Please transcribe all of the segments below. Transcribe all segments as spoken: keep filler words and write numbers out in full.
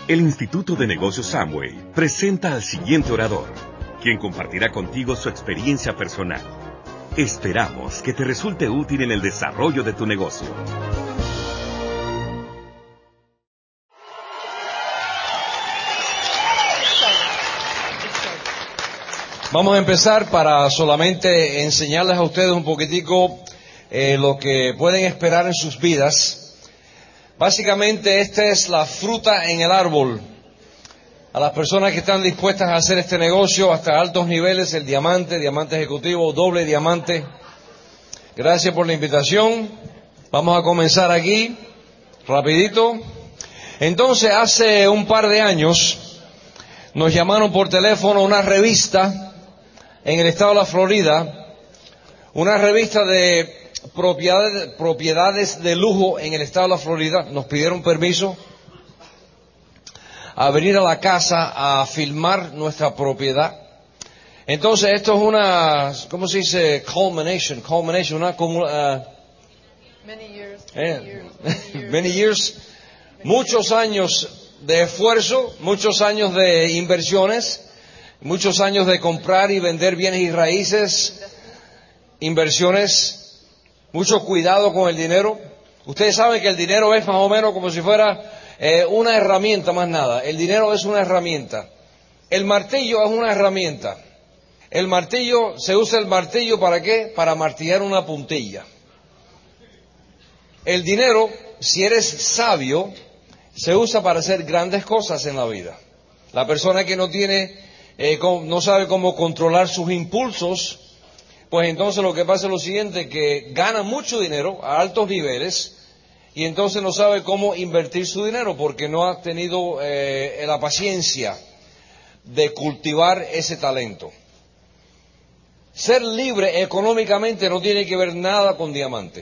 El Instituto de Negocios Amway presenta al siguiente orador, quien compartirá contigo su experiencia personal. Esperamos que te resulte útil en el desarrollo de tu negocio. Vamos a empezar para solamente enseñarles a ustedes un poquitico eh, lo que pueden esperar en sus vidas. Básicamente esta es la fruta en el árbol. A las personas que están dispuestas a hacer este negocio hasta altos niveles, el diamante, diamante ejecutivo, doble diamante. Gracias por la invitación. Vamos a comenzar aquí, rapidito. Entonces, hace un par de años, nos llamaron por teléfono una revista en el estado de la Florida, una revista de propiedades, propiedades de lujo en el estado de la Florida. Nos pidieron permiso a venir a la casa a filmar nuestra propiedad. Entonces esto es una, ¿cómo se dice? Culmination, culmination, una uh, many years, eh, many years, many years. many years, muchos años de esfuerzo, muchos años de inversiones, muchos años de comprar y vender bienes y raíces, inversiones, mucho cuidado con el dinero. Ustedes saben que el dinero es más o menos como si fuera eh, una herramienta, más nada. El dinero es una herramienta. El martillo es una herramienta. El martillo, se usa el martillo ¿para qué? Para martillar una puntilla. El dinero, si eres sabio, se usa para hacer grandes cosas en la vida. La persona que no tiene, eh, no sabe cómo controlar sus impulsos, pues entonces lo que pasa es lo siguiente, que gana mucho dinero a altos niveles y entonces no sabe cómo invertir su dinero porque no ha tenido eh, la paciencia de cultivar ese talento. Ser libre económicamente no tiene que ver nada con diamante.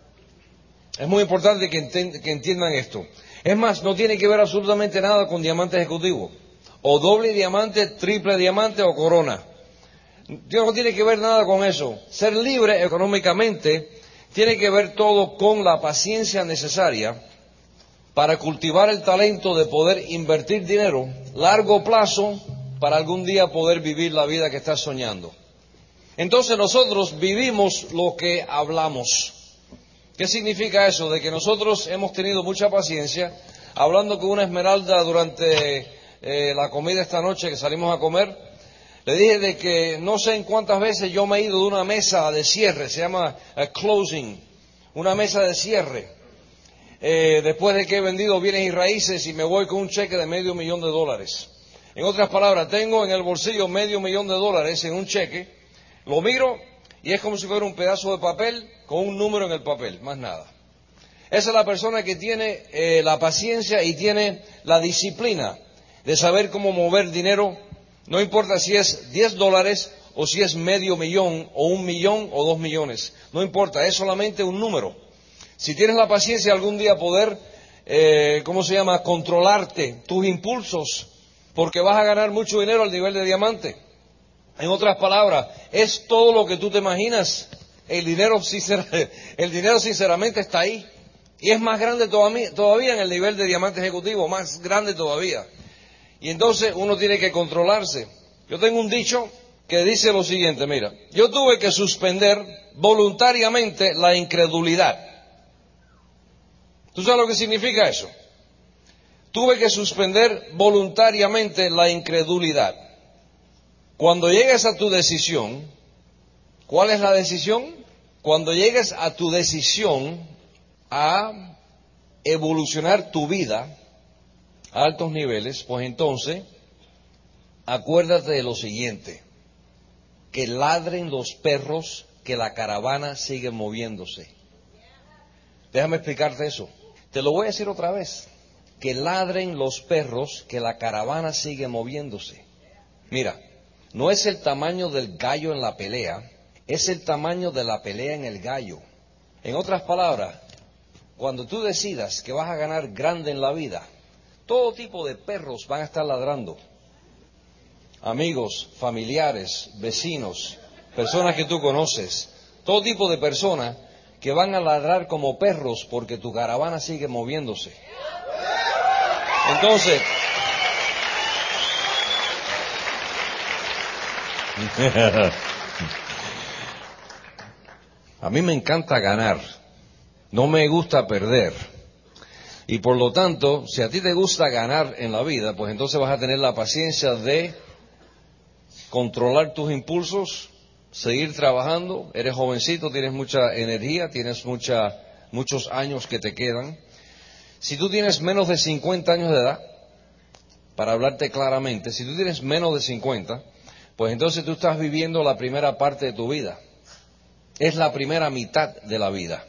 Es muy importante que, ent- que entiendan esto. Es más, no tiene que ver absolutamente nada con diamante ejecutivo, o doble diamante, triple diamante o corona. No tiene que ver nada con eso. Ser libre económicamente tiene que ver todo con la paciencia necesaria para cultivar el talento de poder invertir dinero largo plazo para algún día poder vivir la vida que estás soñando. Entonces nosotros vivimos lo que hablamos. ¿Qué significa eso? De que nosotros hemos tenido mucha paciencia. Hablando con una Esmeralda durante eh, la comida esta noche que salimos a comer, le dije de que no sé en cuántas veces yo me he ido de una mesa de cierre, se llama uh, closing, una mesa de cierre, eh, después de que he vendido bienes y raíces y me voy con un cheque de medio millón de dólares. En otras palabras, tengo en el bolsillo medio millón de dólares en un cheque, lo miro y es como si fuera un pedazo de papel con un número en el papel, más nada. Esa es la persona que tiene eh, la paciencia y tiene la disciplina de saber cómo mover dinero. No importa si es diez dólares o si es medio millón o un millón o dos millones. No importa, es solamente un número. Si tienes la paciencia algún día poder, eh, ¿cómo se llama?, controlarte tus impulsos, porque vas a ganar mucho dinero al nivel de diamante. En otras palabras, es todo lo que tú te imaginas. El dinero, el dinero sinceramente está ahí. Y es más grande todavía en el nivel de diamante ejecutivo, más grande todavía. Y entonces uno tiene que controlarse. Yo tengo un dicho que dice lo siguiente, mira, yo tuve que suspender voluntariamente la incredulidad. ¿Tú sabes lo que significa eso? Tuve que suspender voluntariamente la incredulidad. Cuando llegues a tu decisión, ¿cuál es la decisión? Cuando llegues a tu decisión a evolucionar tu vida a altos niveles, pues entonces, acuérdate de lo siguiente, que ladren los perros, que la caravana sigue moviéndose. Déjame explicarte eso. Te lo voy a decir otra vez, que ladren los perros, que la caravana sigue moviéndose. Mira, no es el tamaño del gallo en la pelea, es el tamaño de la pelea en el gallo. En otras palabras, cuando tú decidas que vas a ganar grande en la vida, todo tipo de perros van a estar ladrando. Amigos, familiares, vecinos, personas que tú conoces, todo tipo de personas que van a ladrar como perros porque tu caravana sigue moviéndose. Entonces, A mí me encanta ganar, no me gusta perder. Y por lo tanto, si a ti te gusta ganar en la vida, pues entonces vas a tener la paciencia de controlar tus impulsos, seguir trabajando. Eres jovencito, tienes mucha energía, tienes mucha, muchos años que te quedan. Si tú tienes menos de cincuenta años de edad, para hablarte claramente, si tú tienes menos de cincuenta, pues entonces tú estás viviendo la primera parte de tu vida. Es la primera mitad de la vida.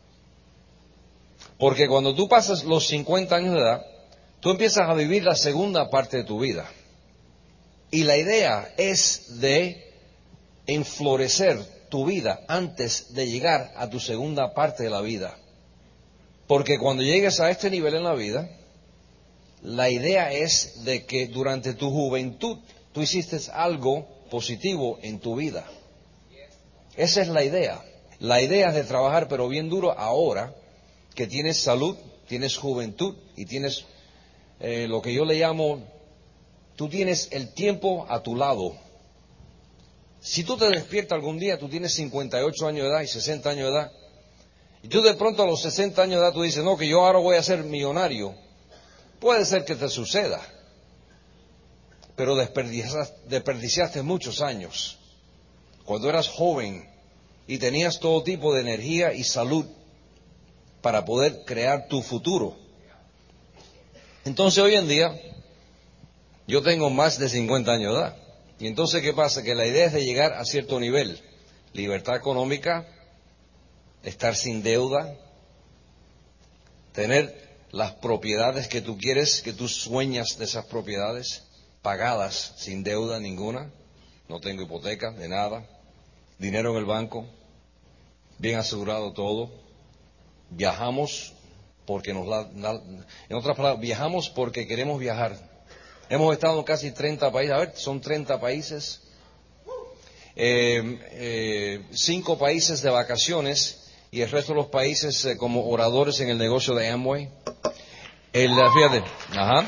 Porque cuando tú pasas los cincuenta años de edad, tú empiezas a vivir la segunda parte de tu vida. Y la idea es de enflorecer tu vida antes de llegar a tu segunda parte de la vida. Porque cuando llegues a este nivel en la vida, la idea es de que durante tu juventud tú hiciste algo positivo en tu vida. Esa es la idea. La idea es de trabajar pero bien duro ahora que tienes salud, tienes juventud y tienes eh, lo que yo le llamo, tú tienes el tiempo a tu lado. Si tú te despiertas algún día, tú tienes cincuenta y ocho años de edad y sesenta años de edad, y tú de pronto a los sesenta años de edad tú dices, no, que yo ahora voy a ser millonario. Puede ser que te suceda, pero desperdiciaste, desperdiciaste muchos años. Cuando eras joven y tenías todo tipo de energía y salud para poder crear tu futuro. Entonces hoy en día yo tengo más de cincuenta años de edad. Y entonces ¿qué pasa? Que la idea es de llegar a cierto nivel. Libertad económica, estar sin deuda, tener las propiedades que tú quieres, que tú sueñas de esas propiedades, pagadas sin deuda ninguna. No tengo hipoteca de nada. Dinero en el banco, bien asegurado todo. Viajamos porque nos la, la, en otras palabras, viajamos porque queremos viajar. Hemos estado en casi treinta países, a ver, son treinta países, eh, eh, cinco países de vacaciones y el resto de los países eh, como oradores en el negocio de Amway. El, fíjate, ajá.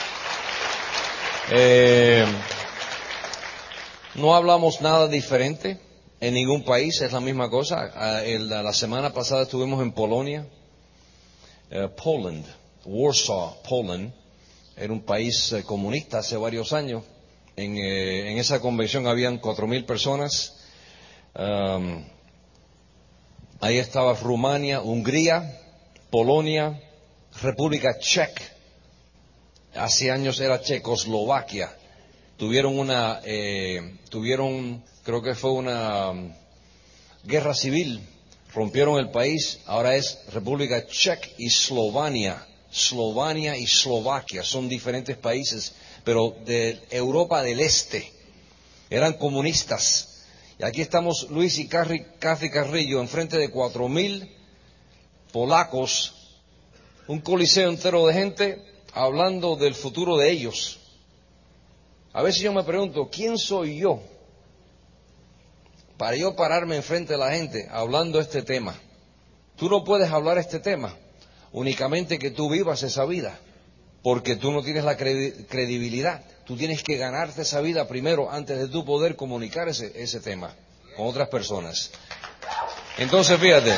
Eh, no hablamos nada diferente en ningún país, es la misma cosa. El, la semana pasada estuvimos en Polonia, uh, Poland, Warsaw, Poland. Era un país eh, comunista hace varios años. En, eh, en esa convención habían cuatro mil personas. Um, ahí estaba Rumania, Hungría, Polonia, República Checa. Hace años era Checoslovaquia. Tuvieron una, eh, tuvieron, creo que fue una um, guerra civil. Rompieron el país. Ahora es República Checa y Eslovenia. Eslovenia y Eslovaquia son diferentes países, pero de Europa del Este. Eran comunistas. Y aquí estamos Luis y Cathy Carrillo enfrente de cuatro mil polacos, un coliseo entero de gente hablando del futuro de ellos. A veces yo me pregunto, ¿quién soy yo para yo pararme enfrente de la gente hablando este tema? Tú no puedes hablar este tema únicamente que tú vivas esa vida, porque tú no tienes la credibilidad. Tú tienes que ganarte esa vida primero antes de tú poder comunicar ese, ese tema con otras personas. Entonces, fíjate,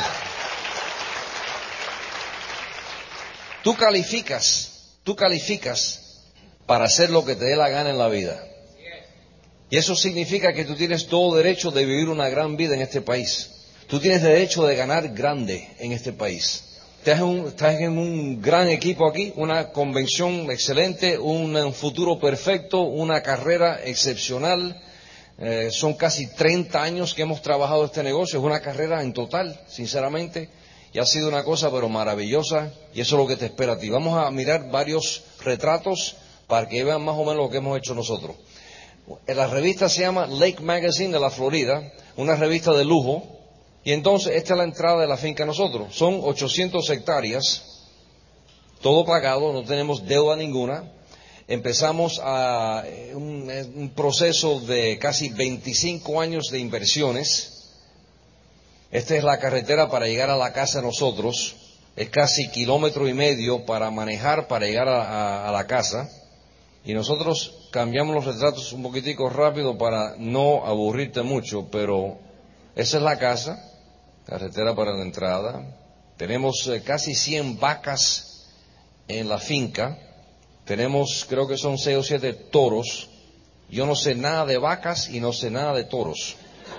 tú calificas, tú calificas para hacer lo que te dé la gana en la vida. Y eso significa que tú tienes todo derecho de vivir una gran vida en este país. Tú tienes derecho de ganar grande en este país. Estás en, un, estás en un gran equipo aquí, una convención excelente, un, un futuro perfecto, una carrera excepcional. Eh, son casi treinta años que hemos trabajado este negocio. Es una carrera en total, sinceramente. Y ha sido una cosa pero maravillosa. Y eso es lo que te espera a ti. Vamos a mirar varios retratos para que vean más o menos lo que hemos hecho nosotros. La revista se llama Lake Magazine de la Florida, una revista de lujo. Y entonces esta es la entrada de la finca nosotros. Son ochocientas hectáreas, todo pagado, no tenemos deuda ninguna. Empezamos a un, un proceso de casi veinticinco años de inversiones. Esta es la carretera para llegar a la casa de nosotros. Es casi kilómetro y medio para manejar para llegar a, a, a la casa. Y nosotros cambiamos los retratos un poquitico rápido para no aburrirte mucho, pero esa es la casa, carretera para la entrada. Tenemos eh, casi cien vacas en la finca. Tenemos, creo que son seis o siete toros. Yo no sé nada de vacas y no sé nada de toros.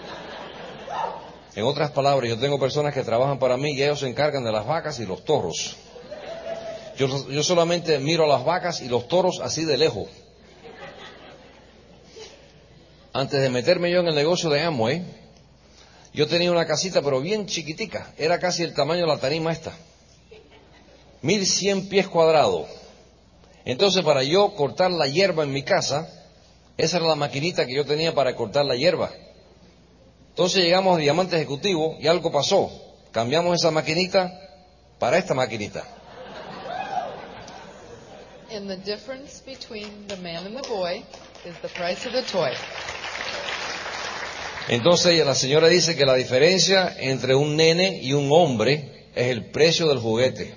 En otras palabras, yo tengo personas que trabajan para mí y ellos se encargan de las vacas y los toros. Yo, yo solamente miro a las vacas y los toros así de lejos. Antes de meterme yo en el negocio de Amway, yo tenía una casita pero bien chiquitica. Era casi el tamaño de la tarima esta. mil cien pies cuadrados. Entonces, para yo cortar la hierba en mi casa, esa era la maquinita que yo tenía para cortar la hierba. Entonces llegamos a Diamante Ejecutivo y algo pasó. Cambiamos esa maquinita para esta maquinita. And the difference between the man and the boy is the price of the toy. Entonces la señora dice que la diferencia entre un nene y un hombre es el precio del juguete.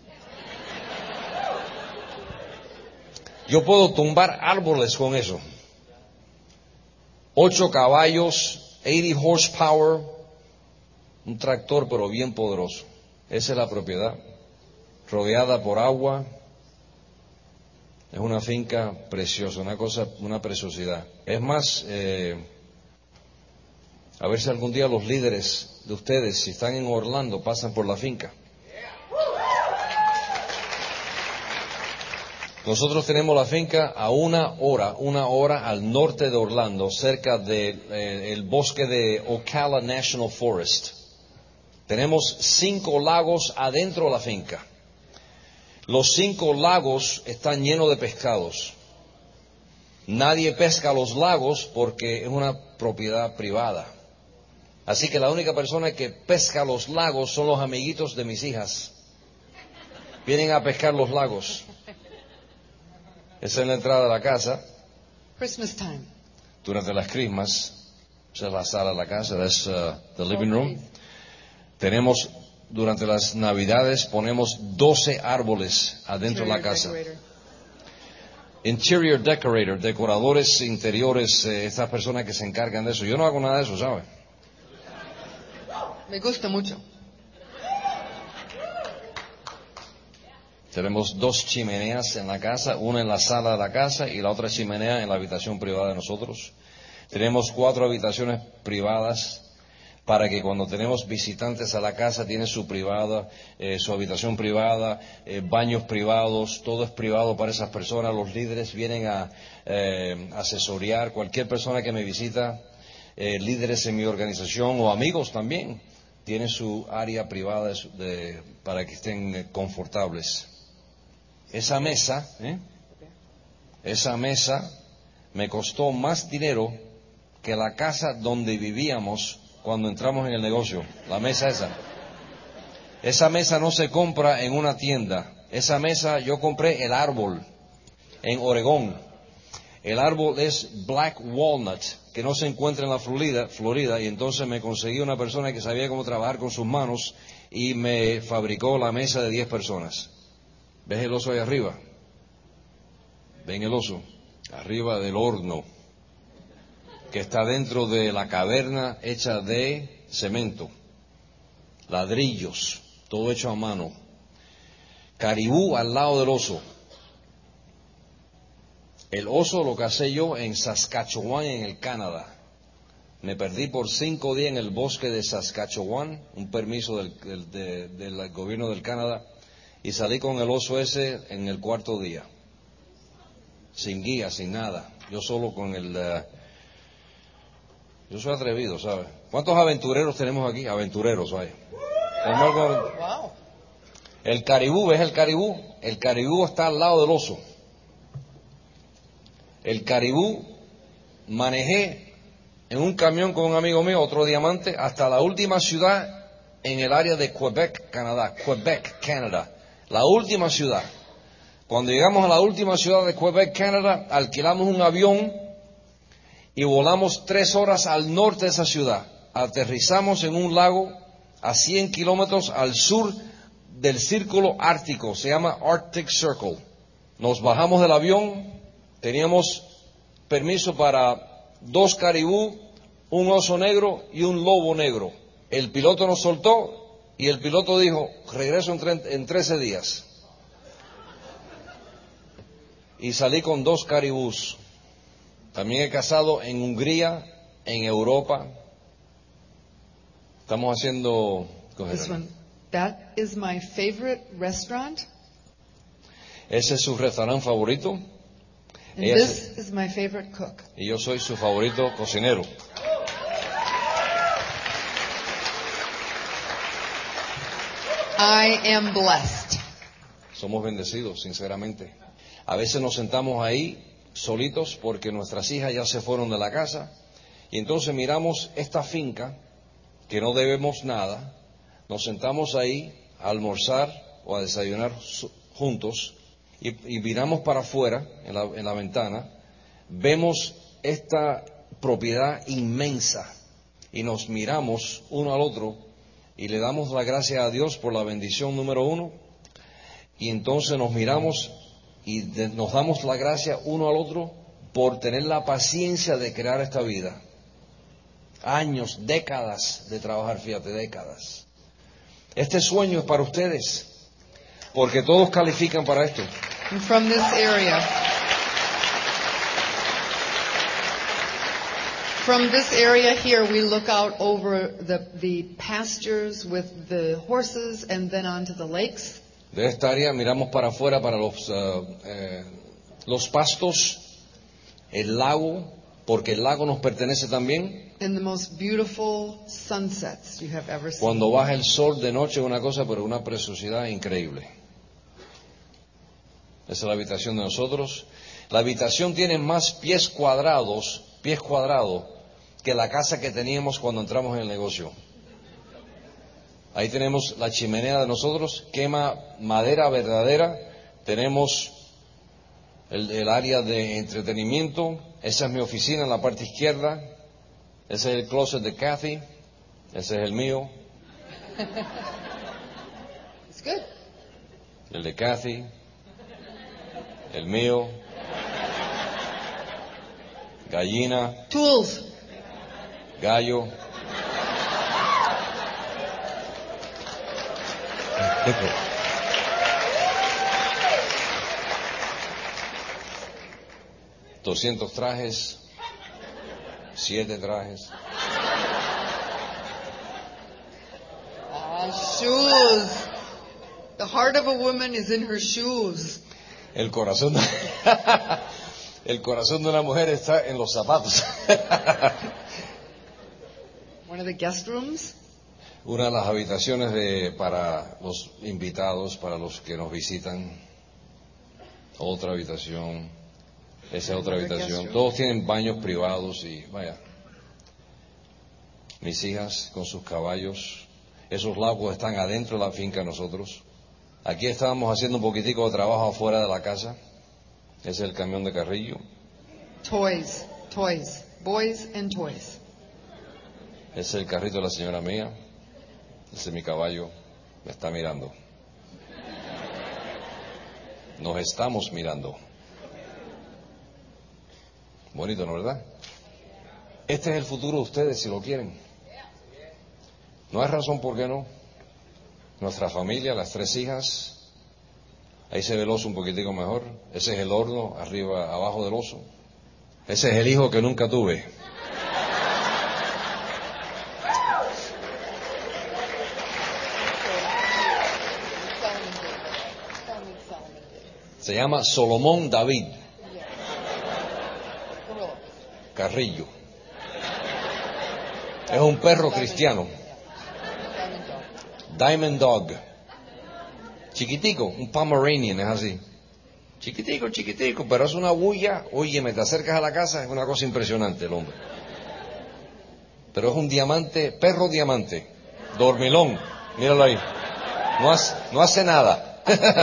Yo puedo tumbar árboles con eso. Ocho caballos, ochenta horsepower, un tractor pero bien poderoso. Esa es la propiedad, rodeada por agua. Es una finca preciosa, una cosa, una preciosidad. Es más, eh, a ver si algún día los líderes de ustedes, si están en Orlando, pasan por la finca. Nosotros tenemos la finca a una hora, una hora al norte de Orlando, cerca del eh, bosque de Ocala National Forest. Tenemos cinco lagos adentro de la finca. Los cinco lagos están llenos de pescados. Nadie pesca los lagos porque es una propiedad privada. Así que la única persona que pesca los lagos son los amiguitos de mis hijas. Vienen a pescar los lagos. Esa es la entrada de la casa. Christmas time. Durante las Christmas, esa es la sala de la casa, that's uh, the living room. Tenemos, durante las Navidades, ponemos doce árboles adentro de la casa. Decorator. Interior decorator, decoradores interiores, eh, estas personas que se encargan de eso. Yo no hago nada de eso, ¿sabes? Me gusta mucho. Tenemos dos chimeneas en la casa, una en la sala de la casa y la otra chimenea en la habitación privada de nosotros. Tenemos cuatro habitaciones privadas para que cuando tenemos visitantes a la casa tienen su privada, eh, su habitación privada, eh, baños privados, todo es privado para esas personas. Los líderes vienen a eh, asesorear, cualquier persona que me visita, eh, líderes en mi organización o amigos también, tienen su área privada de, de, para que estén eh, confortables. Esa mesa, ¿eh? esa mesa me costó más dinero que la casa donde vivíamos cuando entramos en el negocio. La mesa esa. Esa mesa no se compra en una tienda. Esa mesa yo compré el árbol en Oregón. El árbol es Black Walnut, que no se encuentra en la Florida, Florida, y entonces me conseguí una persona que sabía cómo trabajar con sus manos y me fabricó la mesa de diez personas. ¿Ves el oso ahí arriba? ¿Ven el oso? Arriba del horno, que está dentro de la caverna hecha de cemento, ladrillos, todo hecho a mano. Caribú al lado del oso. El oso lo casé yo en Saskatchewan, en el Canadá. Me perdí por cinco días en el bosque de Saskatchewan, un permiso del, del, de, del gobierno del Canadá, y salí con el oso ese en el cuarto día. Sin guía, sin nada. Yo solo con el... Uh, yo soy atrevido, ¿sabes? ¿Cuántos aventureros tenemos aquí? Aventureros, hay. Wow. El caribú, ¿ves el caribú? El caribú está al lado del oso. El caribú, manejé en un camión con un amigo mío, otro diamante, hasta la última ciudad en el área de Quebec, Canadá. Quebec, Canadá. La última ciudad. Cuando llegamos a la última ciudad de Quebec, Canadá, alquilamos un avión y volamos tres horas al norte de esa ciudad. Aterrizamos en un lago a cien kilómetros al sur del círculo ártico. Se llama Arctic Circle. Nos bajamos del avión. teníamos permiso para dos caribú, un oso negro y un lobo negro. El piloto nos soltó y el piloto dijo, regreso en, tre- en trece días. Y salí con dos caribús. También he cazado en Hungría, en Europa. Estamos haciendo... This one. That is my favorite restaurant. Ese es su restaurante favorito. And Ella this es- is my favorite cook. y yo soy su favorito cocinero. I am blessed. Somos bendecidos, sinceramente. A veces nos sentamos ahí solitos porque nuestras hijas ya se fueron de la casa y entonces miramos esta finca que no debemos nada, nos sentamos ahí a almorzar o a desayunar su- juntos y, y miramos para afuera en la, en la ventana, vemos esta propiedad inmensa y nos miramos uno al otro y le damos la gracia a Dios por la bendición número uno y entonces nos miramos y de- nos damos la gracia uno al otro por tener la paciencia de crear esta vida. Años, décadas de trabajar, fíjate, décadas. Este sueño es para ustedes, porque todos califican para esto. And from this area. From this area here, we look out over the, the pastures with the horses and then onto the lakes. De esta área miramos para afuera para los, uh, eh, los pastos, el lago, porque el lago nos pertenece también. And the most beautiful sunsets you have ever seen. Cuando baja el sol de noche es una cosa, pero una preciosidad increíble. Esa es la habitación de nosotros. La habitación tiene más pies cuadrados, pies cuadrados, que la casa que teníamos cuando entramos en el negocio. Ahí tenemos la chimenea de nosotros, quema madera verdadera. Tenemos el, el área de entretenimiento. Esa es mi oficina en la parte izquierda. Ese es el closet de Kathy. Ese es el mío. It's good. El de Kathy. El mío. Gallina. Tools. Gallo. Doscientos trajes, siete trajes. Ah, shoes. The heart of a woman is in her shoes. El corazón, de, el corazón de una mujer está en los zapatos. One of the guest rooms. Una de las habitaciones de, para los invitados, para los que nos visitan. Otra habitación. Esa es otra habitación. Todos tienen baños privados y vaya. Mis hijas con sus caballos. Esos lagos están adentro de la finca de nosotros. Aquí estábamos haciendo un poquitico de trabajo afuera de la casa. Ese es el camión de Carrillo. Toys. Toys. Boys and toys. Ese es el carrito de la señora mía. Ese es mi caballo. Me está mirando. Nos estamos mirando. Bonito, ¿no, verdad? Este es el futuro de ustedes, si lo quieren. No hay razón por qué no. Nuestra familia, las tres hijas. Ahí se ve el oso un poquitico mejor. Ese es el horno, arriba, abajo del oso. Ese es el hijo que nunca tuve. Se llama Solomón David Carrillo. Es un perro cristiano. Diamond Dog. Chiquitico, un Pomeranian, es así. Chiquitico, chiquitico, pero es una bulla. Oye, me te acercas a la casa, es una cosa impresionante el hombre. Pero es un diamante, perro diamante. Dormilón, míralo ahí. No hace, no hace nada.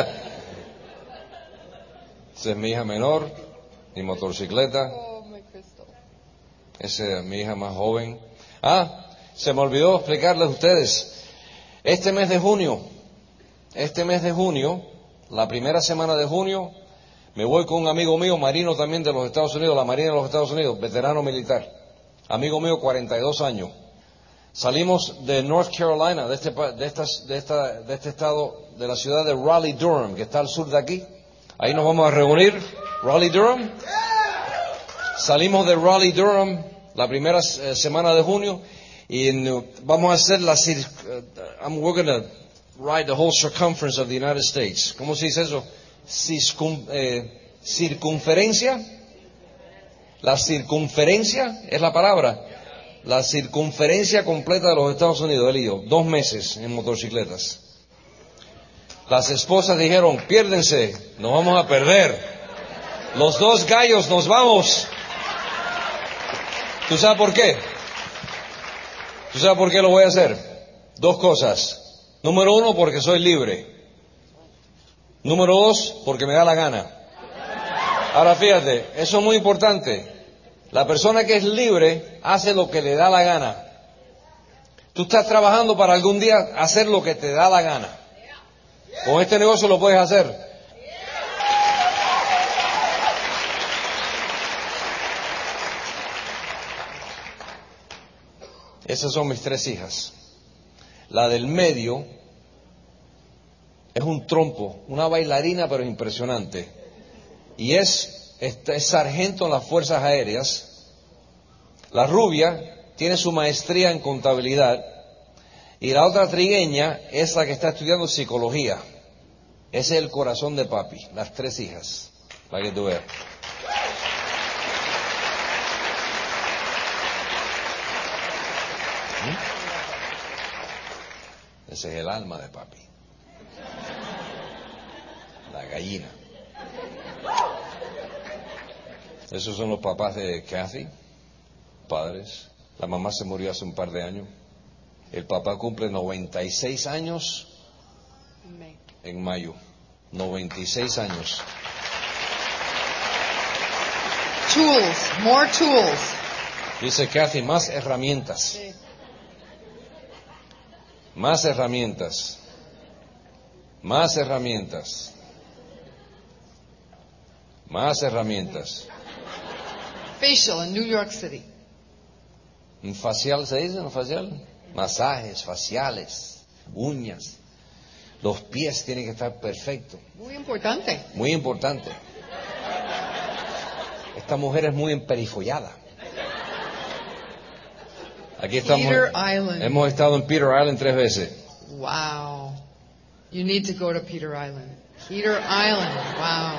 Esa es mi hija menor, mi motocicleta. Oh, my crystal. Esa es mi hija más joven. Ah, se me olvidó explicarles a ustedes. Este mes de junio, este mes de junio, la primera semana de junio, Me voy con un amigo mío, marino también de los Estados Unidos, la Marina de los Estados Unidos, veterano militar. Amigo mío, cuarenta y dos años. Salimos de North Carolina, de este, de, estas, de, esta, de este estado, de la ciudad de Raleigh, Durham, que está al sur de aquí. Ahí nos vamos a reunir. Raleigh, Durham. Salimos de Raleigh, Durham la primera eh, semana de junio y en, vamos a hacer la cir, uh, I'm, we're going to ride the whole circumference of the United States. ¿Cómo se dice eso? Circun, eh, circunferencia. La circunferencia es la palabra. La circunferencia completa de los Estados Unidos, él y yo, dos meses en motocicletas. Las esposas dijeron, piérdense, nos vamos a perder. Los dos gallos nos vamos. ¿Tú sabes por qué? ¿Tú sabes por qué lo voy a hacer? Dos cosas. Número uno, porque soy libre. Número dos, porque me da la gana. Ahora fíjate, eso es muy importante. La persona que es libre hace lo que le da la gana. Tú estás trabajando para algún día hacer lo que te da la gana. Con este negocio lo puedes hacer. Esas son mis tres hijas. La del medio es un trompo, una bailarina pero impresionante. Y es, es, es sargento en las Fuerzas Aéreas. La rubia tiene su maestría en contabilidad. Y la otra trigueña es la que está estudiando psicología. Ese es el corazón de papi, las tres hijas, para que tú veas. Ese es el alma de papi. La gallina. Esos son los papás de Kathy, padres. La mamá se murió hace un par de años. El papá cumple noventa y seis años en mayo. noventa y seis años. Tools, more tools. Dice Kathy, más herramientas. Sí. Más herramientas. Más herramientas. Más herramientas. Facial in New York City. ¿Un facial se dice? ¿Un facial? Masajes, faciales, uñas. Los pies tienen que estar perfectos. Muy importante. Muy importante. Esta mujer es muy emperifollada. Aquí estamos. Peter Island. Hemos estado en Peter Island tres veces. Wow. You need to go to Peter Island. Peter Island. Wow.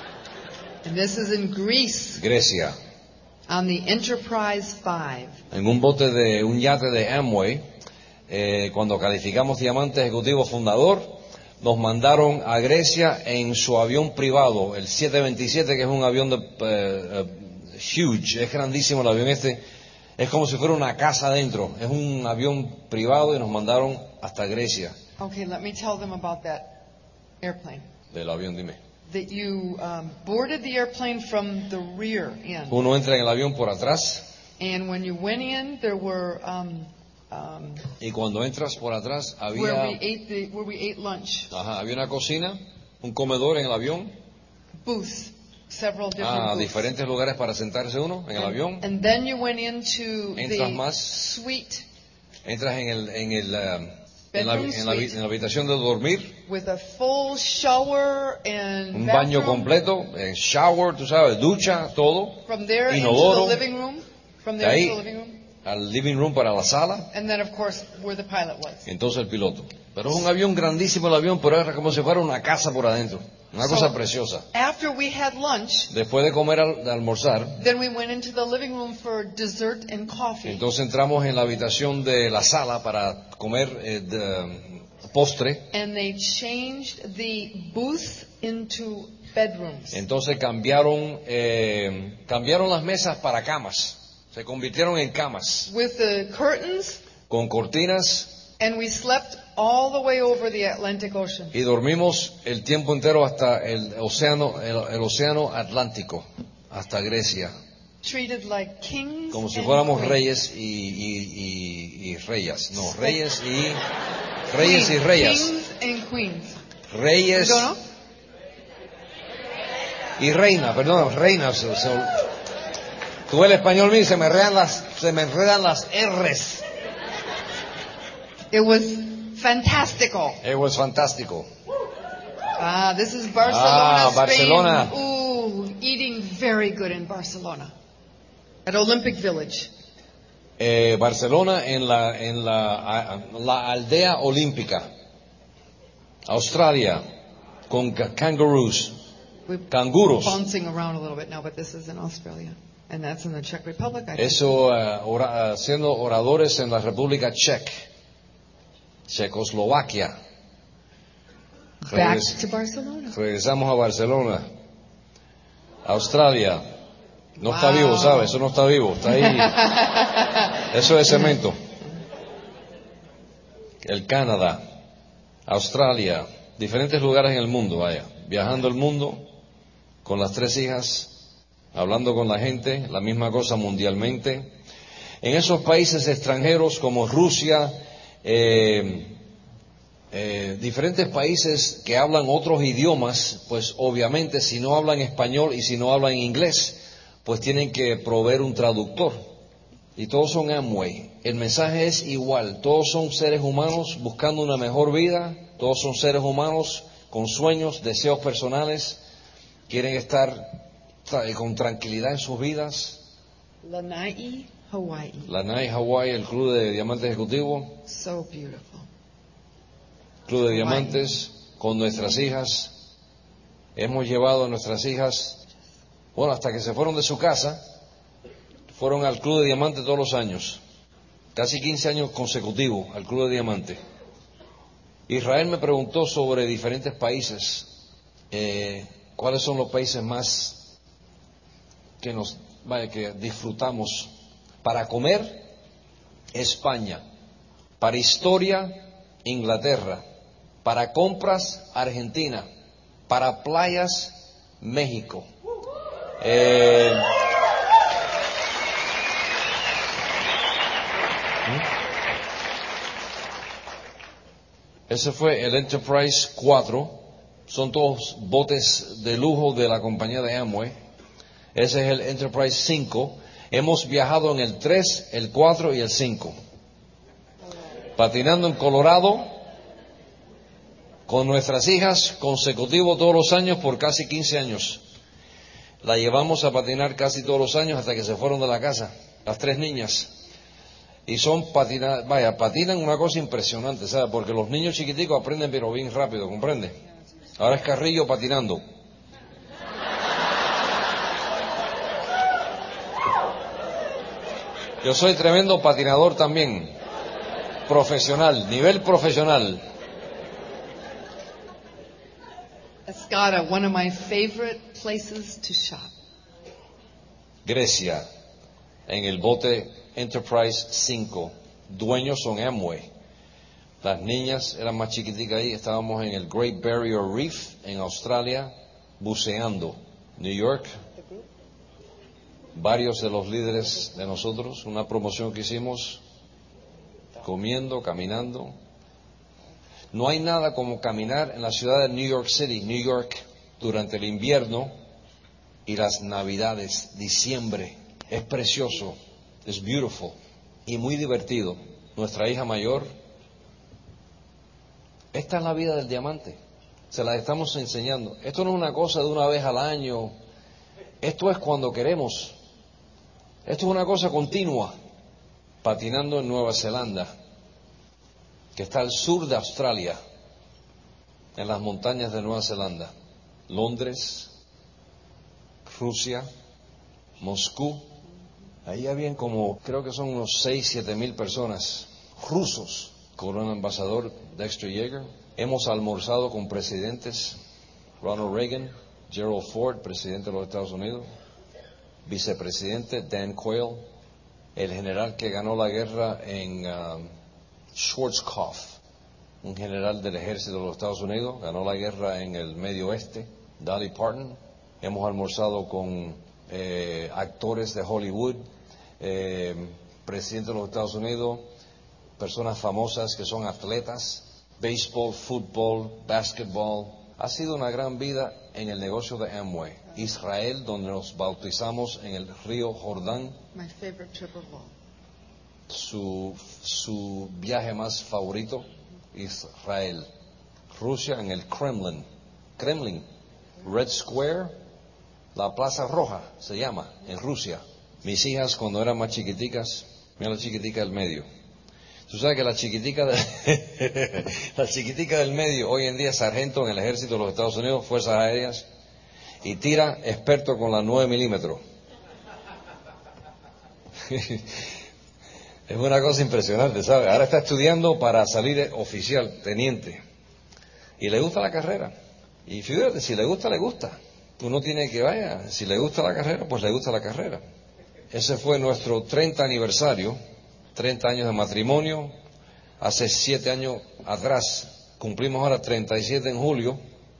And this is in Greece. Grecia. On the Enterprise five. En un bote de un yate de Amway, eh, cuando calificamos diamante ejecutivo fundador, nos mandaron a Grecia en su avión privado, el siete veintisiete, que es un avión de uh, uh, huge, es grandísimo el avión este, es como si fuera una casa adentro, es un avión privado y nos mandaron hasta Grecia. Okay, let me tell them about that airplane. Del avión, dime. That you um, boarded the airplane from the rear end. Uno entra en el avión por atrás. And when you went in, there were um, um, y cuando entras por atrás había where we ate the where we ate lunch. Ajá, había una cocina, un comedor en el avión. Booths, several different Ah, booths. diferentes lugares para sentarse uno en el and, avión. And then you went into Entras the más. suite. Entras en el en el um, en, la, Bedroom en, la, suite. en la habitación de dormir. With a full shower and Un bathroom. baño completo, eh, shower, tú sabes, ducha, todo. From there Inodoro. into the living room. From De there ahí into the living room. al living room para la sala. And then, of course, where the pilot was. Entonces el piloto. Pero es un avión grandísimo el avión, pero era como si fuera una casa por adentro. Una So, cosa preciosa. After we had lunch, Después de comer, al, de almorzar, then we went into the living room for dessert and coffee. entonces entramos en la habitación de la sala para comer eh, de, postre. And they changed the booth into bedrooms. Entonces cambiaron, eh, cambiaron las mesas para camas. Se convirtieron en camas. With the curtains, Con cortinas. and we slept all the way over the Atlantic Ocean. Y dormimos el tiempo entero hasta el océano, el, el océano Atlántico, hasta Grecia. Treated like kings Como si and fuéramos queens. reyes y, y, y, y reyes. No, reyes y reyes y Queens, reyes. Kings and queens. Reyes. You don't know? Y reina, perdón, reina. Se, se, tú el español mío se me enredan las, se me enredan las R's. It was fantastical. It was fantástico. Ah, this is Barcelona, Ah, Spain. Barcelona. Ooh, eating very good in Barcelona. At Olympic Village. Eh, Barcelona en la en la, la aldea olímpica. Australia con ca- kangaroos. We're Canguros. bouncing around a little bit now, but this is in Australia. And that's in the Czech Republic, I think. Eso uh, ora, uh, siendo oradores en la República Czech, Checoslovaquia. Back Regres- to Barcelona. regresamos a Barcelona. Australia. No está Wow. vivo, ¿sabes? Eso no está vivo, está ahí. Eso es cemento. El Canadá, Australia, diferentes lugares en el mundo, vaya. Viajando el mundo con las tres hijas, hablando con la gente, la misma cosa mundialmente. En esos países extranjeros como Rusia, eh, eh, diferentes países que hablan otros idiomas, pues obviamente si no hablan español y si no hablan inglés, pues tienen que proveer un traductor. Y todos son Amway. El mensaje es igual. Todos son seres humanos buscando una mejor vida. Todos son seres humanos con sueños, deseos personales. Quieren estar tra- con tranquilidad en sus vidas. Lanai, Hawaii. Lanai, Hawaii, el Club de Diamante Ejecutivo. So beautiful. Club de Hawaii. Diamantes con nuestras hijas. Hemos llevado a nuestras hijas, bueno, hasta que se fueron de su casa, fueron al Club de Diamante todos los años. Casi quince años consecutivos al Club de Diamante. Israel me preguntó sobre diferentes países. Eh, ¿Cuáles son los países más que nos, vaya, que disfrutamos? Para comer, España. Para historia, Inglaterra. Para compras, Argentina. Para playas, México. Eh, ese fue el Enterprise cuatro. Son todos botes de lujo de la compañía de Amway. Ese es el Enterprise cinco. Hemos viajado en el tres, el cuatro y el cinco. Patinando en Colorado con nuestras hijas, consecutivo todos los años por casi quince años. La llevamos a patinar casi todos los años hasta que se fueron de la casa, las tres niñas. Y son patinar, vaya, patinan una cosa impresionante, ¿sabes? Porque los niños chiquiticos aprenden pero bien rápido, ¿comprende? Ahora es Carrillo patinando. Yo soy tremendo patinador también, profesional, nivel profesional. Escada, one of my favorite places to shop. Grecia, en el bote Enterprise cinco. Dueños son Amway. Las niñas eran más chiquiticas ahí. Estábamos en el Great Barrier Reef en Australia, buceando. New York, varios de los líderes de nosotros, una promoción que hicimos, comiendo, caminando. No hay nada como caminar en la ciudad de New York City, New York, durante el invierno y las Navidades, diciembre. Es precioso, es beautiful y muy divertido. Nuestra hija mayor, esta es la vida del diamante. Se la estamos enseñando. Esto no es una cosa de una vez al año. Esto es cuando queremos. Esto es una cosa continua. Patinando en Nueva Zelanda, que está al sur de Australia, en las montañas de Nueva Zelanda. Londres, Rusia, Moscú. Ahí habían como, creo que son unos seis, siete mil personas, rusos, con un embajador, Dexter Yeager. Hemos almorzado con presidentes, Ronald Reagan, Gerald Ford, presidente de los Estados Unidos, vicepresidente Dan Quayle, el general que ganó la guerra en um, Schwarzkopf, un general del ejército de los Estados Unidos, ganó la guerra en el Medio Oeste, Dolly Parton. Hemos almorzado con eh, actores de Hollywood, eh, presidente de los Estados Unidos, personas famosas que son atletas, béisbol, fútbol, básquetbol. Ha sido una gran vida en el negocio de Amway. Israel, donde nos bautizamos en el río Jordán. My favorite trip of all. Su, su viaje más favorito, Israel. Rusia, en el Kremlin. Kremlin. Red Square, la Plaza Roja se llama, en Rusia. Mis hijas cuando eran más chiquiticas, mira la chiquitica del medio. Tú sabes que la chiquitica, de, la chiquitica del medio hoy en día es sargento en el ejército de los Estados Unidos, Fuerzas Aéreas, y tira experto con la nueve milímetros. Es una cosa impresionante, ¿sabes? Ahora está estudiando para salir oficial, teniente. Y le gusta la carrera. Y fíjate, si le gusta, le gusta. Uno tiene que, vaya, si le gusta la carrera, pues le gusta la carrera. Ese fue nuestro treinta aniversario, treinta años de matrimonio. Hace siete años atrás, cumplimos ahora treinta y siete en julio.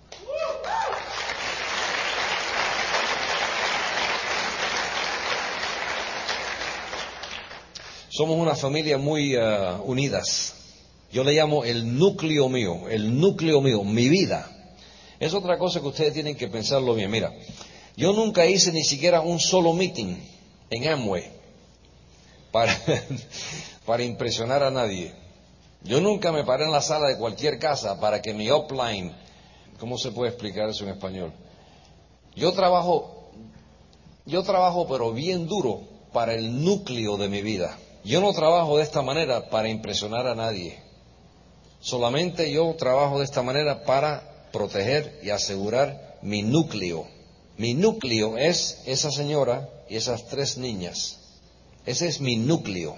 Somos una familia muy uh, unidas. Yo le llamo el núcleo mío, el núcleo mío, mi vida. Es otra cosa que ustedes tienen que pensarlo bien. Mira, yo nunca hice ni siquiera un solo meeting en Amway para, para impresionar a nadie. Yo nunca me paré en la sala de cualquier casa para que mi upline, ¿cómo se puede explicar eso en español? Yo trabajo, yo trabajo pero bien duro para el núcleo de mi vida. Yo no trabajo de esta manera para impresionar a nadie. Solamente yo trabajo de esta manera para proteger y asegurar mi núcleo. Mi núcleo es esa señora y esas tres niñas. Ese es mi núcleo.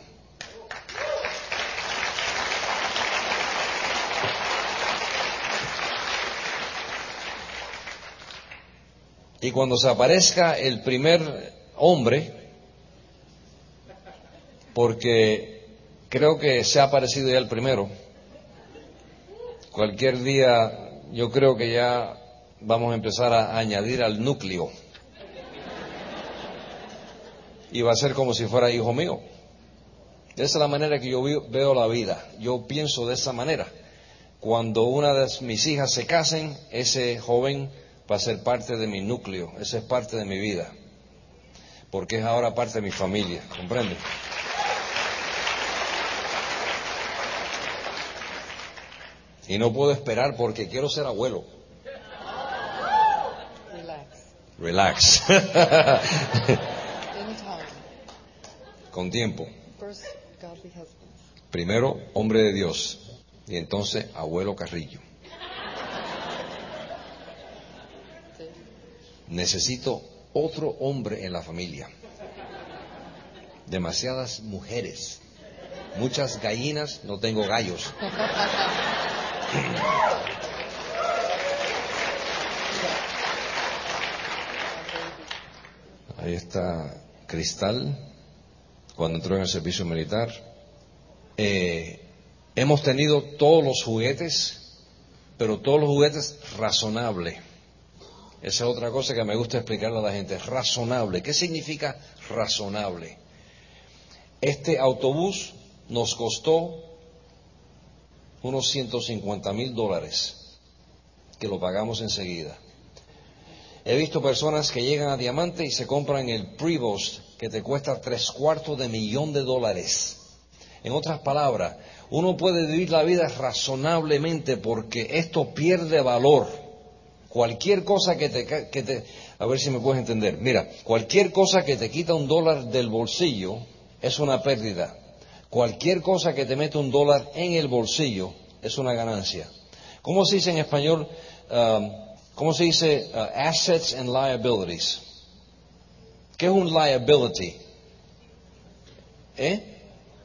Y cuando se aparezca el primer hombre, porque creo que se ha aparecido ya el primero, cualquier día yo creo que ya vamos a empezar a añadir al núcleo. Y va a ser como si fuera hijo mío. Esa es la manera que yo veo la vida. Yo pienso de esa manera. Cuando una de mis hijas se casen, ese joven va a ser parte de mi núcleo. Esa es parte de mi vida. Porque es ahora parte de mi familia. ¿Comprende? Y no puedo esperar porque quiero ser abuelo. Relax. Relax. In time. Con tiempo. First, godly husbands. Primero, hombre de Dios. Y entonces, abuelo Carrillo. Necesito otro hombre en la familia. Demasiadas mujeres. Muchas gallinas, no tengo gallos. Ahí está Cristal, cuando entró en el servicio militar. Eh, hemos tenido todos los juguetes, pero todos los juguetes razonables. Esa es otra cosa que me gusta explicarle a la gente. Razonable. ¿Qué significa razonable? Este autobús nos costó unos ciento cincuenta mil dólares, que lo pagamos enseguida. He visto personas que llegan a Diamante y se compran el Prevost, que te cuesta tres cuartos de millón de dólares. En otras palabras, uno puede vivir la vida razonablemente porque esto pierde valor. Cualquier cosa que te, que te... A ver si me puedes entender. Mira, cualquier cosa que te quita un dólar del bolsillo es una pérdida. Cualquier cosa que te mete un dólar en el bolsillo es una ganancia. ¿Cómo se dice en español? Um, ¿Cómo se dice uh, assets and liabilities? ¿Qué es un liability? ¿Eh?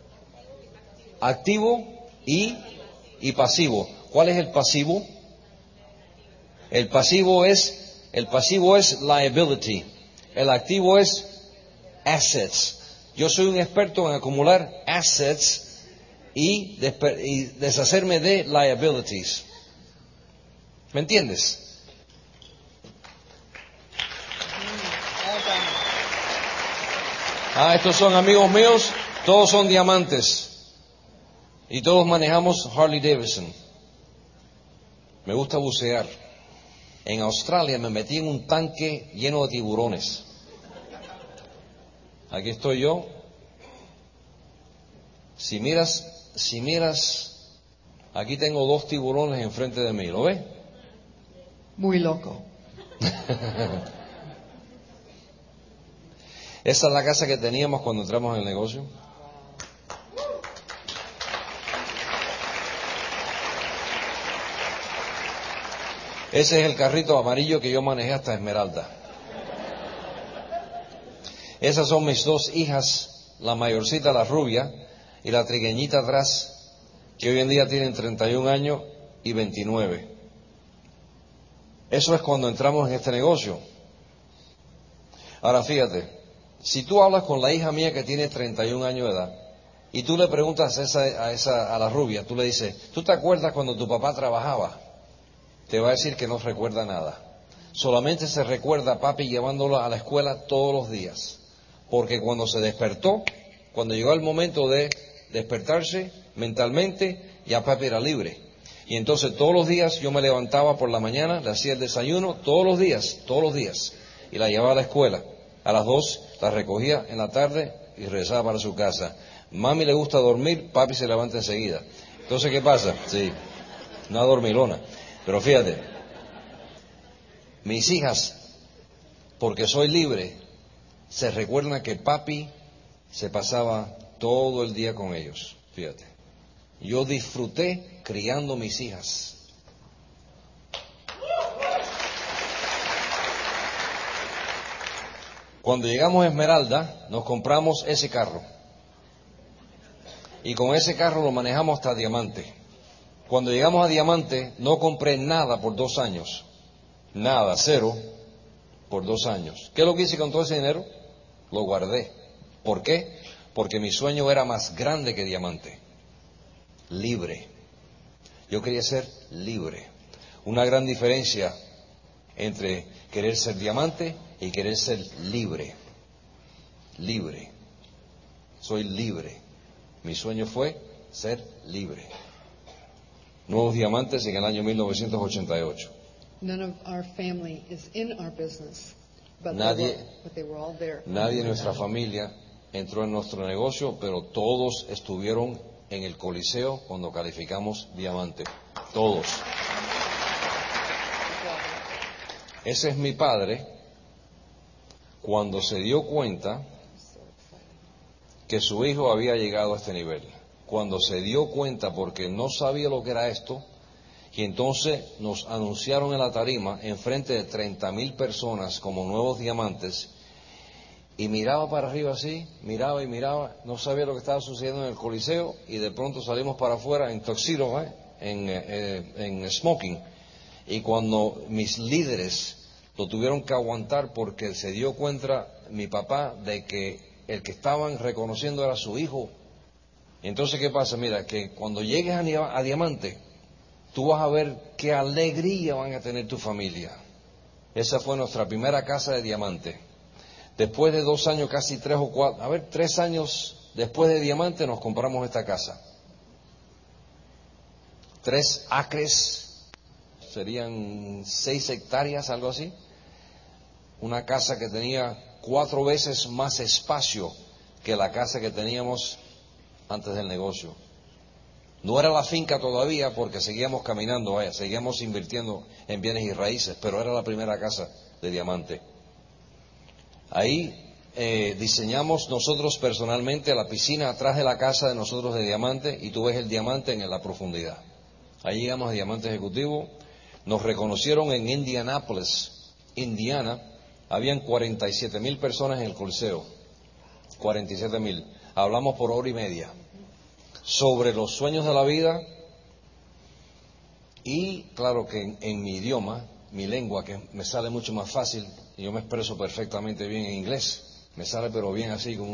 Activo y, y pasivo. ¿Cuál es el pasivo? El pasivo es, el pasivo es liability. El activo es assets. Yo soy un experto en acumular assets y, despe- y deshacerme de liabilities. ¿Me entiendes? Ah, estos son amigos míos, todos son diamantes y todos manejamos Harley Davidson. Me gusta bucear. En Australia me metí en un tanque lleno de tiburones. Aquí estoy yo. Si miras, si miras, aquí tengo dos tiburones enfrente de mí, ¿lo ves? Muy loco. Esa es la casa que teníamos cuando entramos en el negocio. Ese es el carrito amarillo que yo manejé hasta Esmeralda. Esas son mis dos hijas, la mayorcita, la rubia, y la trigueñita atrás, que hoy en día tienen treinta y un años y veintinueve. Eso es cuando entramos en este negocio. Ahora fíjate, si tú hablas con la hija mía que tiene treinta y un años de edad, y tú le preguntas a esa, a esa, a la rubia, tú le dices, ¿tú te acuerdas cuando tu papá trabajaba? Te va a decir que no recuerda nada. Solamente se recuerda a papi llevándolo a la escuela todos los días. Porque cuando se despertó, cuando llegó el momento de despertarse mentalmente, ya papi era libre. Y entonces todos los días yo me levantaba por la mañana, le hacía el desayuno, todos los días, todos los días. Y la llevaba a la escuela. A las dos la recogía en la tarde y regresaba para su casa. Mami le gusta dormir, papi se levanta enseguida. Entonces, ¿qué pasa? Sí, una dormilona. Pero fíjate, mis hijas, porque soy libre, se recuerdan que papi se pasaba todo el día con ellos. Fíjate, yo disfruté criando mis hijas. Cuando llegamos a Esmeralda, nos compramos ese carro. Y con ese carro lo manejamos hasta Diamante. Cuando llegamos a Diamante, no compré nada por dos años. Nada, cero, por dos años. ¿Qué es lo que hice con todo ese dinero? Lo guardé. ¿Por qué? Porque mi sueño era más grande que Diamante. Libre. Yo quería ser libre. Una gran diferencia entre querer ser diamante y querer ser libre. Libre. Soy libre. Mi sueño fue ser libre. Nuevos Diamantes en el año mil novecientos ochenta y ocho. None of our family is in our business, but Nadie, they were, but they were all there. nadie de nuestra familia entró en nuestro negocio, pero todos estuvieron en el Coliseo cuando calificamos diamante. Todos. Ese es mi padre, cuando se dio cuenta que su hijo había llegado a este nivel. Cuando se dio cuenta, porque no sabía lo que era esto, y entonces nos anunciaron en la tarima, enfrente de treinta mil personas como nuevos diamantes, y miraba para arriba así, miraba y miraba, no sabía lo que estaba sucediendo en el Coliseo, y de pronto salimos para afuera en tuxedo, ¿eh? en, eh, en smoking, y cuando mis líderes lo tuvieron que aguantar porque se dio cuenta mi papá de que el que estaban reconociendo era su hijo. Y entonces, ¿qué pasa? Mira, que cuando llegues a, a Diamante, tú vas a ver qué alegría van a tener tu familia. Esa fue nuestra primera casa de Diamante. Después de dos años, casi tres o cuatro, a ver, tres años después de Diamante nos compramos esta casa. Tres acres, serían seis hectáreas, algo así. Una casa que tenía cuatro veces más espacio que la casa que teníamos antes del negocio. No era la finca todavía porque seguíamos caminando, vaya, seguíamos invirtiendo en bienes y raíces, pero era la primera casa de Diamante. Ahí eh, diseñamos nosotros personalmente la piscina atrás de la casa de nosotros de Diamante, y tú ves el diamante en la profundidad. Ahí llegamos a Diamante Ejecutivo. Nos reconocieron en Indianápolis, Indiana. Habían cuarenta y siete mil personas en el Coliseo. cuarenta y siete mil. Hablamos por hora y media sobre los sueños de la vida, y claro que en, en mi idioma, mi lengua, que me sale mucho más fácil, y yo me expreso perfectamente bien en inglés, me sale pero bien así como,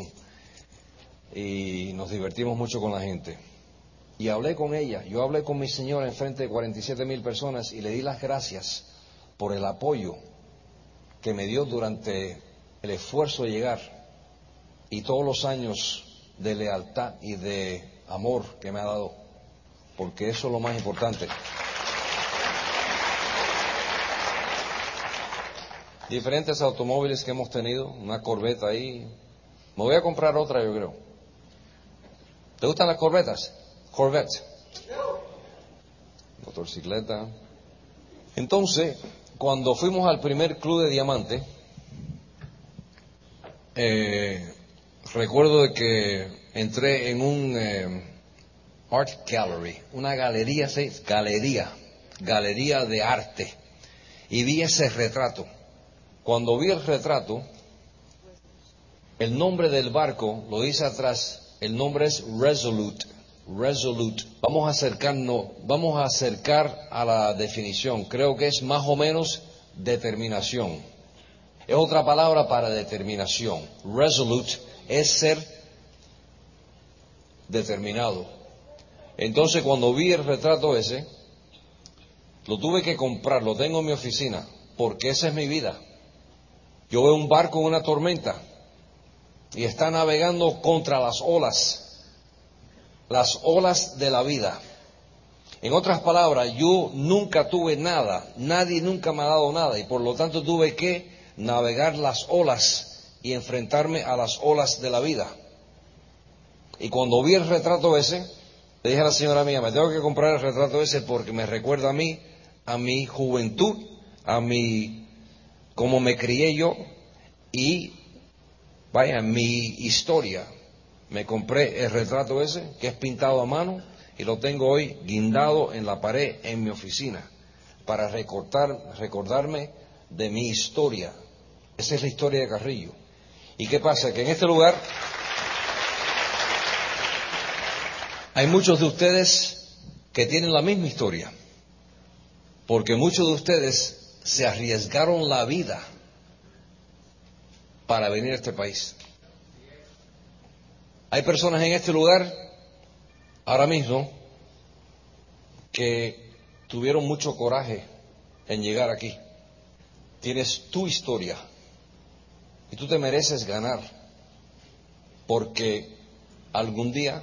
y nos divertimos mucho con la gente. Y hablé con ella, yo hablé con mi señora enfrente de cuarenta y siete mil personas y le di las gracias por el apoyo que me dio durante el esfuerzo de llegar y todos los años de lealtad y de amor que me ha dado, porque eso es lo más importante. diferentes automóviles que hemos tenido, una Corvette ahí. Me voy a comprar otra, yo creo. ¿Te gustan las Corvettes? Corvette. Motocicleta. Entonces, cuando fuimos al primer club de diamante, eh, recuerdo de que entré en un eh, art gallery, una galería, ¿sí? galería, galería de arte, y vi ese retrato. Cuando vi el retrato, el nombre del barco lo dice atrás. El nombre es Resolute. Resolute. Vamos a acercarnos, vamos a acercar a la definición. Creo que es más o menos determinación. Es otra palabra para determinación. Resolute es ser determinado. Entonces, cuando vi el retrato ese, lo tuve que comprar, lo tengo en mi oficina, porque esa es mi vida. Yo veo un barco en una tormenta y está navegando contra las olas, las olas de la vida. En otras palabras, yo nunca tuve nada, nadie nunca me ha dado nada, y por lo tanto tuve que navegar las olas y enfrentarme a las olas de la vida. Y cuando vi el retrato ese, le dije a la señora mía, me tengo que comprar el retrato ese porque me recuerda a mí, a mi juventud, a mi, cómo me crié yo, y vaya, mi historia. Me compré el retrato ese, que es pintado a mano, y lo tengo hoy guindado en la pared en mi oficina, para recordar, recordarme de mi historia. Esa es la historia de Carrillo. ¿Y qué pasa? Que en este lugar hay muchos de ustedes que tienen la misma historia, porque muchos de ustedes se arriesgaron la vida para venir a este país. Hay personas en este lugar ahora mismo que tuvieron mucho coraje en llegar aquí. Tienes tu historia y tú te mereces ganar, porque algún día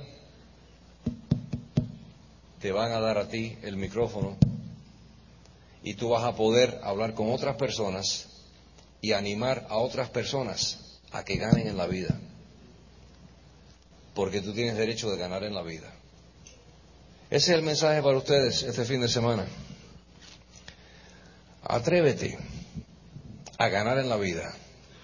te van a dar a ti el micrófono y tú vas a poder hablar con otras personas y animar a otras personas a que ganen en la vida, porque tú tienes derecho de ganar en la vida. Ese es el mensaje para ustedes este fin de semana. Atrévete a ganar en la vida.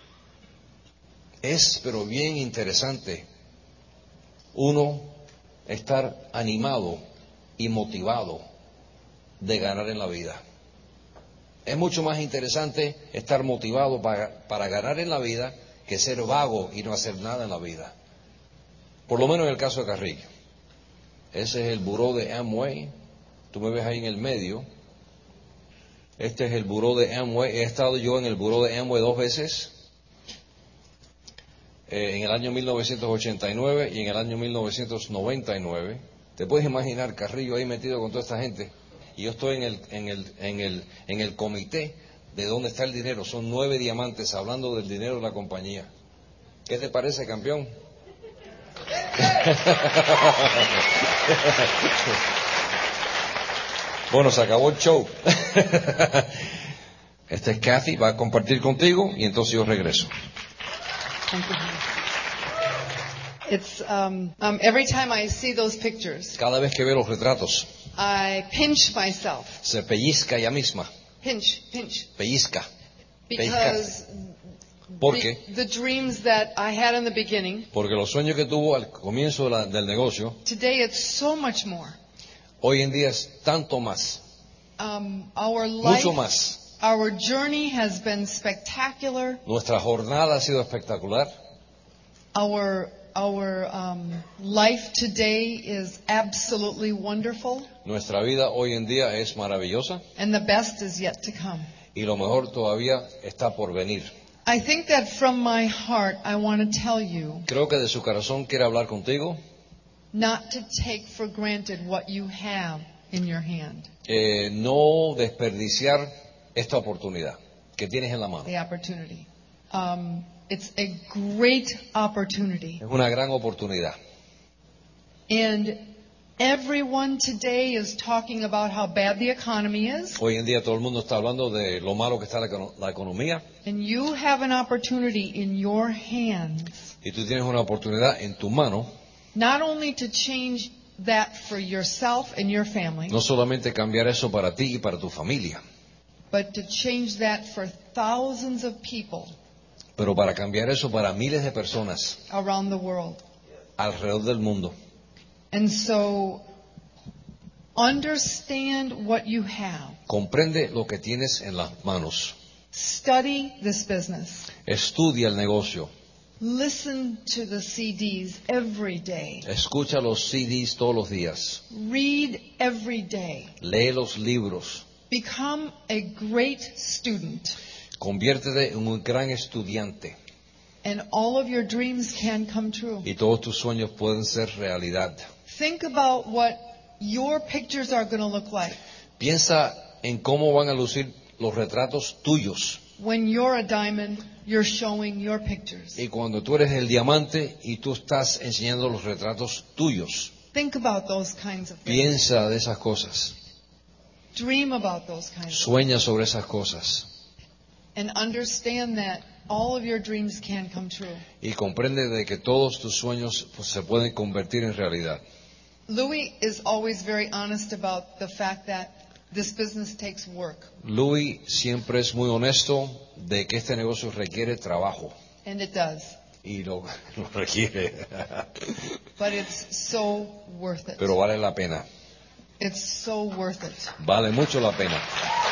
Es pero bien interesante uno estar animado y motivado de ganar en la vida. Es mucho más interesante estar motivado para, para ganar en la vida que ser vago y no hacer nada en la vida. Por lo menos en el caso de Carrillo. Ese es el buró de Amway. Tú me ves ahí en el medio. Este es el buró de Amway. He estado yo en el buró de Amway dos veces. Eh, en el año mil novecientos ochenta y nueve y en el año mil novecientos noventa y nueve. Te puedes imaginar Carrillo ahí metido con toda esta gente. Y yo estoy en el, en el, en el, en el comité de dónde está el dinero. Son nueve diamantes hablando del dinero de la compañía. ¿Qué te parece, campeón? Bueno, se acabó el show. Este es Kathy, va a compartir contigo y entonces yo regreso. Thank you. It's um, um, every time I see those pictures, Cada vez que veo los retratos, I pinch myself. se pellizca ella misma. Pinch, pinch. Pellizca. Because ¿Por the, qué? the dreams that I had in the beginning, Porque los sueños que tuvo al comienzo de la- del negocio, today it's so much more. hoy en día es tanto más, Um, our life, mucho más. our journey has been spectacular. Nuestra jornada ha sido espectacular. Our our um, life today is absolutely wonderful, Nuestra vida hoy en día es maravillosa and the best is yet to come. y lo mejor todavía está por venir. I think that from my heart, I want to tell you Creo que de su corazón quiere hablar contigo, not to take for granted what you have in your hand, eh, no desperdiciar esta oportunidad que tienes en la mano. the opportunity. Um, it's a great opportunity. Es una gran oportunidad. And Everyone today is talking about how bad the economy is. Hoy en día todo el mundo está hablando de lo malo que está la, econo- la economía. And you have an opportunity in your hands, Y tú tienes una oportunidad en tu mano, not only to change that for yourself and your family, no solamente cambiar eso para ti y para tu familia, but to change that for thousands of people pero para cambiar eso para miles de personas around the world. alrededor del mundo. And so, understand what you have. Comprende lo que tienes en las manos. Study this business. Estudia el negocio. Listen to the C Ds every day. Escucha los C Ds todos los días. Read every day. Lee los libros. Become a great student. Conviértete en un gran estudiante. And all of your dreams can come true. Y todos tus sueños pueden ser realidad. Think about what your pictures are going to look like Piensa en cómo van a lucir los retratos tuyos. when you're a diamond, you're showing your pictures. Y cuando tú eres el diamante y tú estás enseñando los retratos tuyos. Think about those kinds of things. Piensa de esas cosas. Dream about those kinds of Sueña sobre esas cosas. and understand that all of your dreams can come true. Y comprende de que todos tus sueños pues, se pueden convertir en realidad. Louis is always very honest about the fact that this business takes work, Louis siempre es muy honesto de que este negocio requiere trabajo. and it does. Y lo, lo requiere. But it's so worth it. Pero vale la pena. It's so worth it. Vale mucho la pena.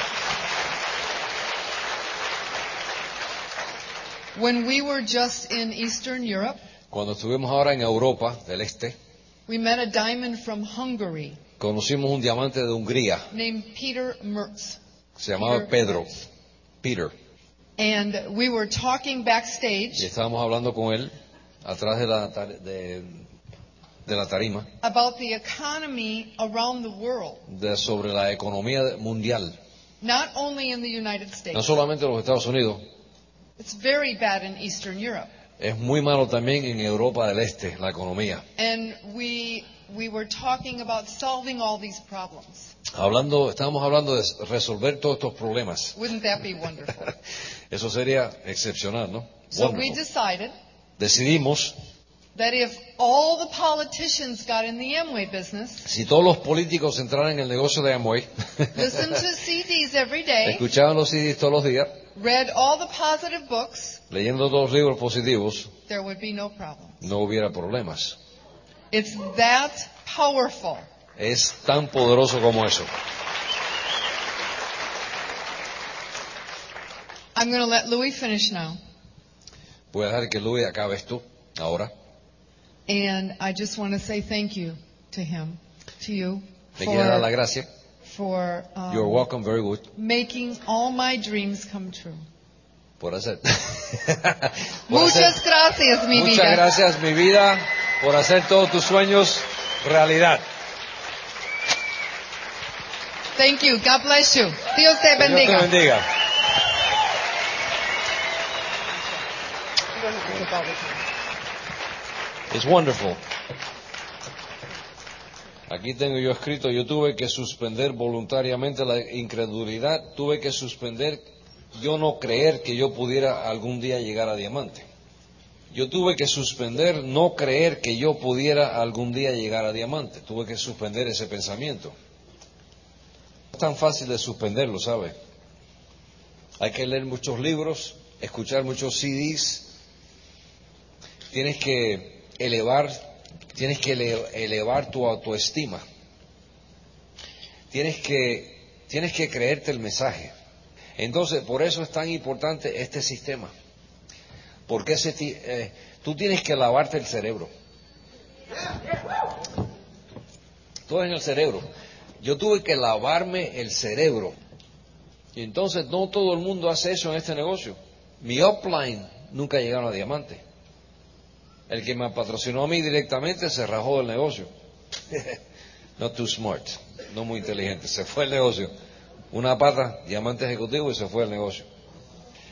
When we were just in Eastern Europe, Cuando estuvimos ahora en Europa del Este, we met a diamond from Hungary conocimos un diamante de Hungría. named Peter Mertz. Se llamaba Peter Pedro. Mertz. Peter. And we were talking Y backstage estábamos hablando con él atrás de la, tar- de, de la tarima about the economy around the world, de, sobre la economía mundial. not only in the United No States. solamente en los Estados Unidos, It's very bad in Eastern Europe. es muy malo también en Europa del Este, la economía. And we we were talking about solving all these problems. Hablando, estábamos hablando de resolver todos estos problemas. Wouldn't that be wonderful? Eso sería excepcional, ¿no? So we Wonderful. decided Decidimos, that if all the politicians got in the Amway business, si todos los políticos entraran en el negocio de Amway, listened to C Ds every day, escuchaban los C Ds todos los días, read all the positive books, leyendo todos los libros positivos, there would be no problem. no hubiera problemas. It's that powerful. Es tan poderoso como eso. I'm going to let Louis finish now. Voy a dejar que Luis acabe esto ahora. And I just want to say thank you to him, to you, Le quiero dar la for, gracia. for um, You're welcome, very good. making all my dreams come true. Por hacer. por Muchas hacer- gracias, mi Muchas vida. gracias, mi vida, por hacer todos tus sueños realidad. Thank you. God bless you. Dios te Que Dios te bendiga. bendiga. It's wonderful. Aquí tengo yo escrito, yo tuve que suspender voluntariamente la incredulidad, tuve que suspender yo no creer que yo pudiera algún día llegar a diamante. Yo tuve que suspender no creer que yo pudiera algún día llegar a diamante. Tuve que suspender ese pensamiento. No es tan fácil de suspenderlo, ¿sabe? Hay que leer muchos libros, escuchar muchos C Ds. Tienes que elevar, tienes que ele- elevar tu autoestima. Tienes que, tienes que creerte el mensaje. Entonces, por eso es tan importante este sistema. Porque ese, ti- eh, tú tienes que lavarte el cerebro. Todo en el cerebro. Yo tuve que lavarme el cerebro. Y entonces no todo el mundo hace eso en este negocio. Mi upline nunca llegaron a diamante. El que me patrocinó a mí directamente se rajó del negocio. Not too smart, no muy inteligente. Se fue el negocio. Una pata, diamante ejecutivo, y se fue el negocio.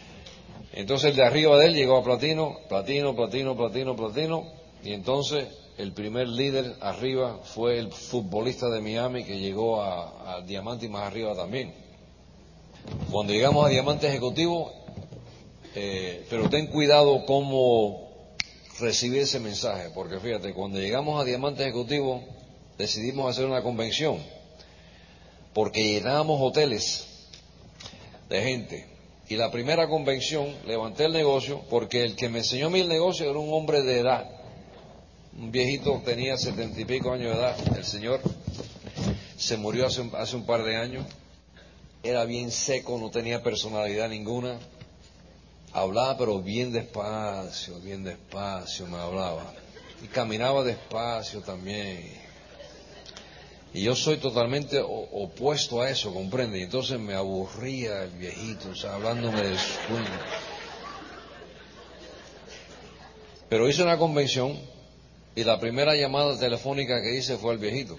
Entonces el de arriba de él llegó a platino, platino, platino, platino, platino. Y entonces el primer líder arriba fue el futbolista de Miami que llegó a, a diamante y más arriba también. Cuando llegamos a diamante ejecutivo, eh, pero ten cuidado cómo recibir ese mensaje, porque fíjate, cuando llegamos a diamante ejecutivo decidimos hacer una convención, porque llenábamos hoteles de gente. Y la primera convención levanté el negocio porque el que me enseñó a mí el negocio era un hombre de edad, un viejito, tenía setenta y pico años de edad. El señor se murió hace un, hace un par de años. Era bien seco, no tenía personalidad ninguna. Hablaba pero bien despacio, bien despacio me hablaba. Y caminaba despacio también. Y yo soy totalmente opuesto a eso, ¿comprende? Y entonces me aburría el viejito, o sea, hablándome de sueño. Pero hice una convención y la primera llamada telefónica que hice fue al viejito.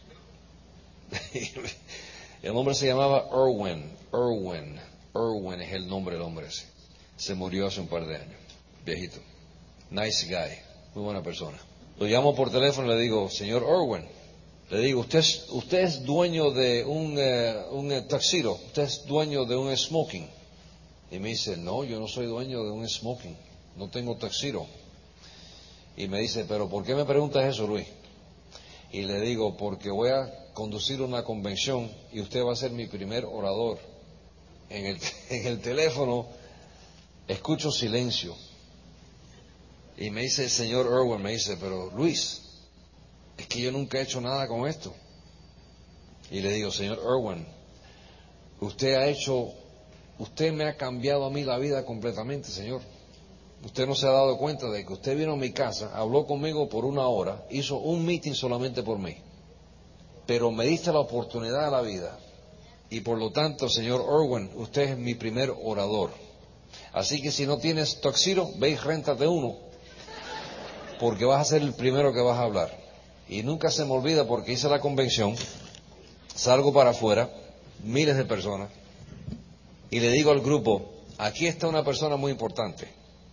El hombre se llamaba Erwin, Erwin, Erwin es el nombre del hombre ese. Se murió hace un par de años, viejito. Nice guy, muy buena persona. Lo llamo por teléfono y le digo, señor Erwin, le digo, usted es, usted es dueño de un, uh, un uh, tuxedo, usted es dueño de un smoking. Y me dice, no, yo no soy dueño de un smoking, no tengo tuxedo. Y me dice, pero ¿por qué me preguntas eso, Luis? Y le digo, porque voy a conducir una convención y usted va a ser mi primer orador. En el, en el teléfono escucho silencio. Y me dice el señor Erwin, me dice, pero Luis, es que yo nunca he hecho nada con esto. Y le digo, señor Erwin, usted ha hecho, usted me ha cambiado a mí la vida completamente, señor. Usted no se ha dado cuenta de que usted vino a mi casa, habló conmigo por una hora, hizo un meeting solamente por mí. Pero me diste la oportunidad de la vida. Y por lo tanto, señor Erwin, usted es mi primer orador. Así que si no tienes tuxedo, ve y réntate uno, porque vas a ser el primero que vas a hablar. Y nunca se me olvida porque hice la convención, salgo para afuera, miles de personas, y le digo al grupo, aquí está una persona muy importante.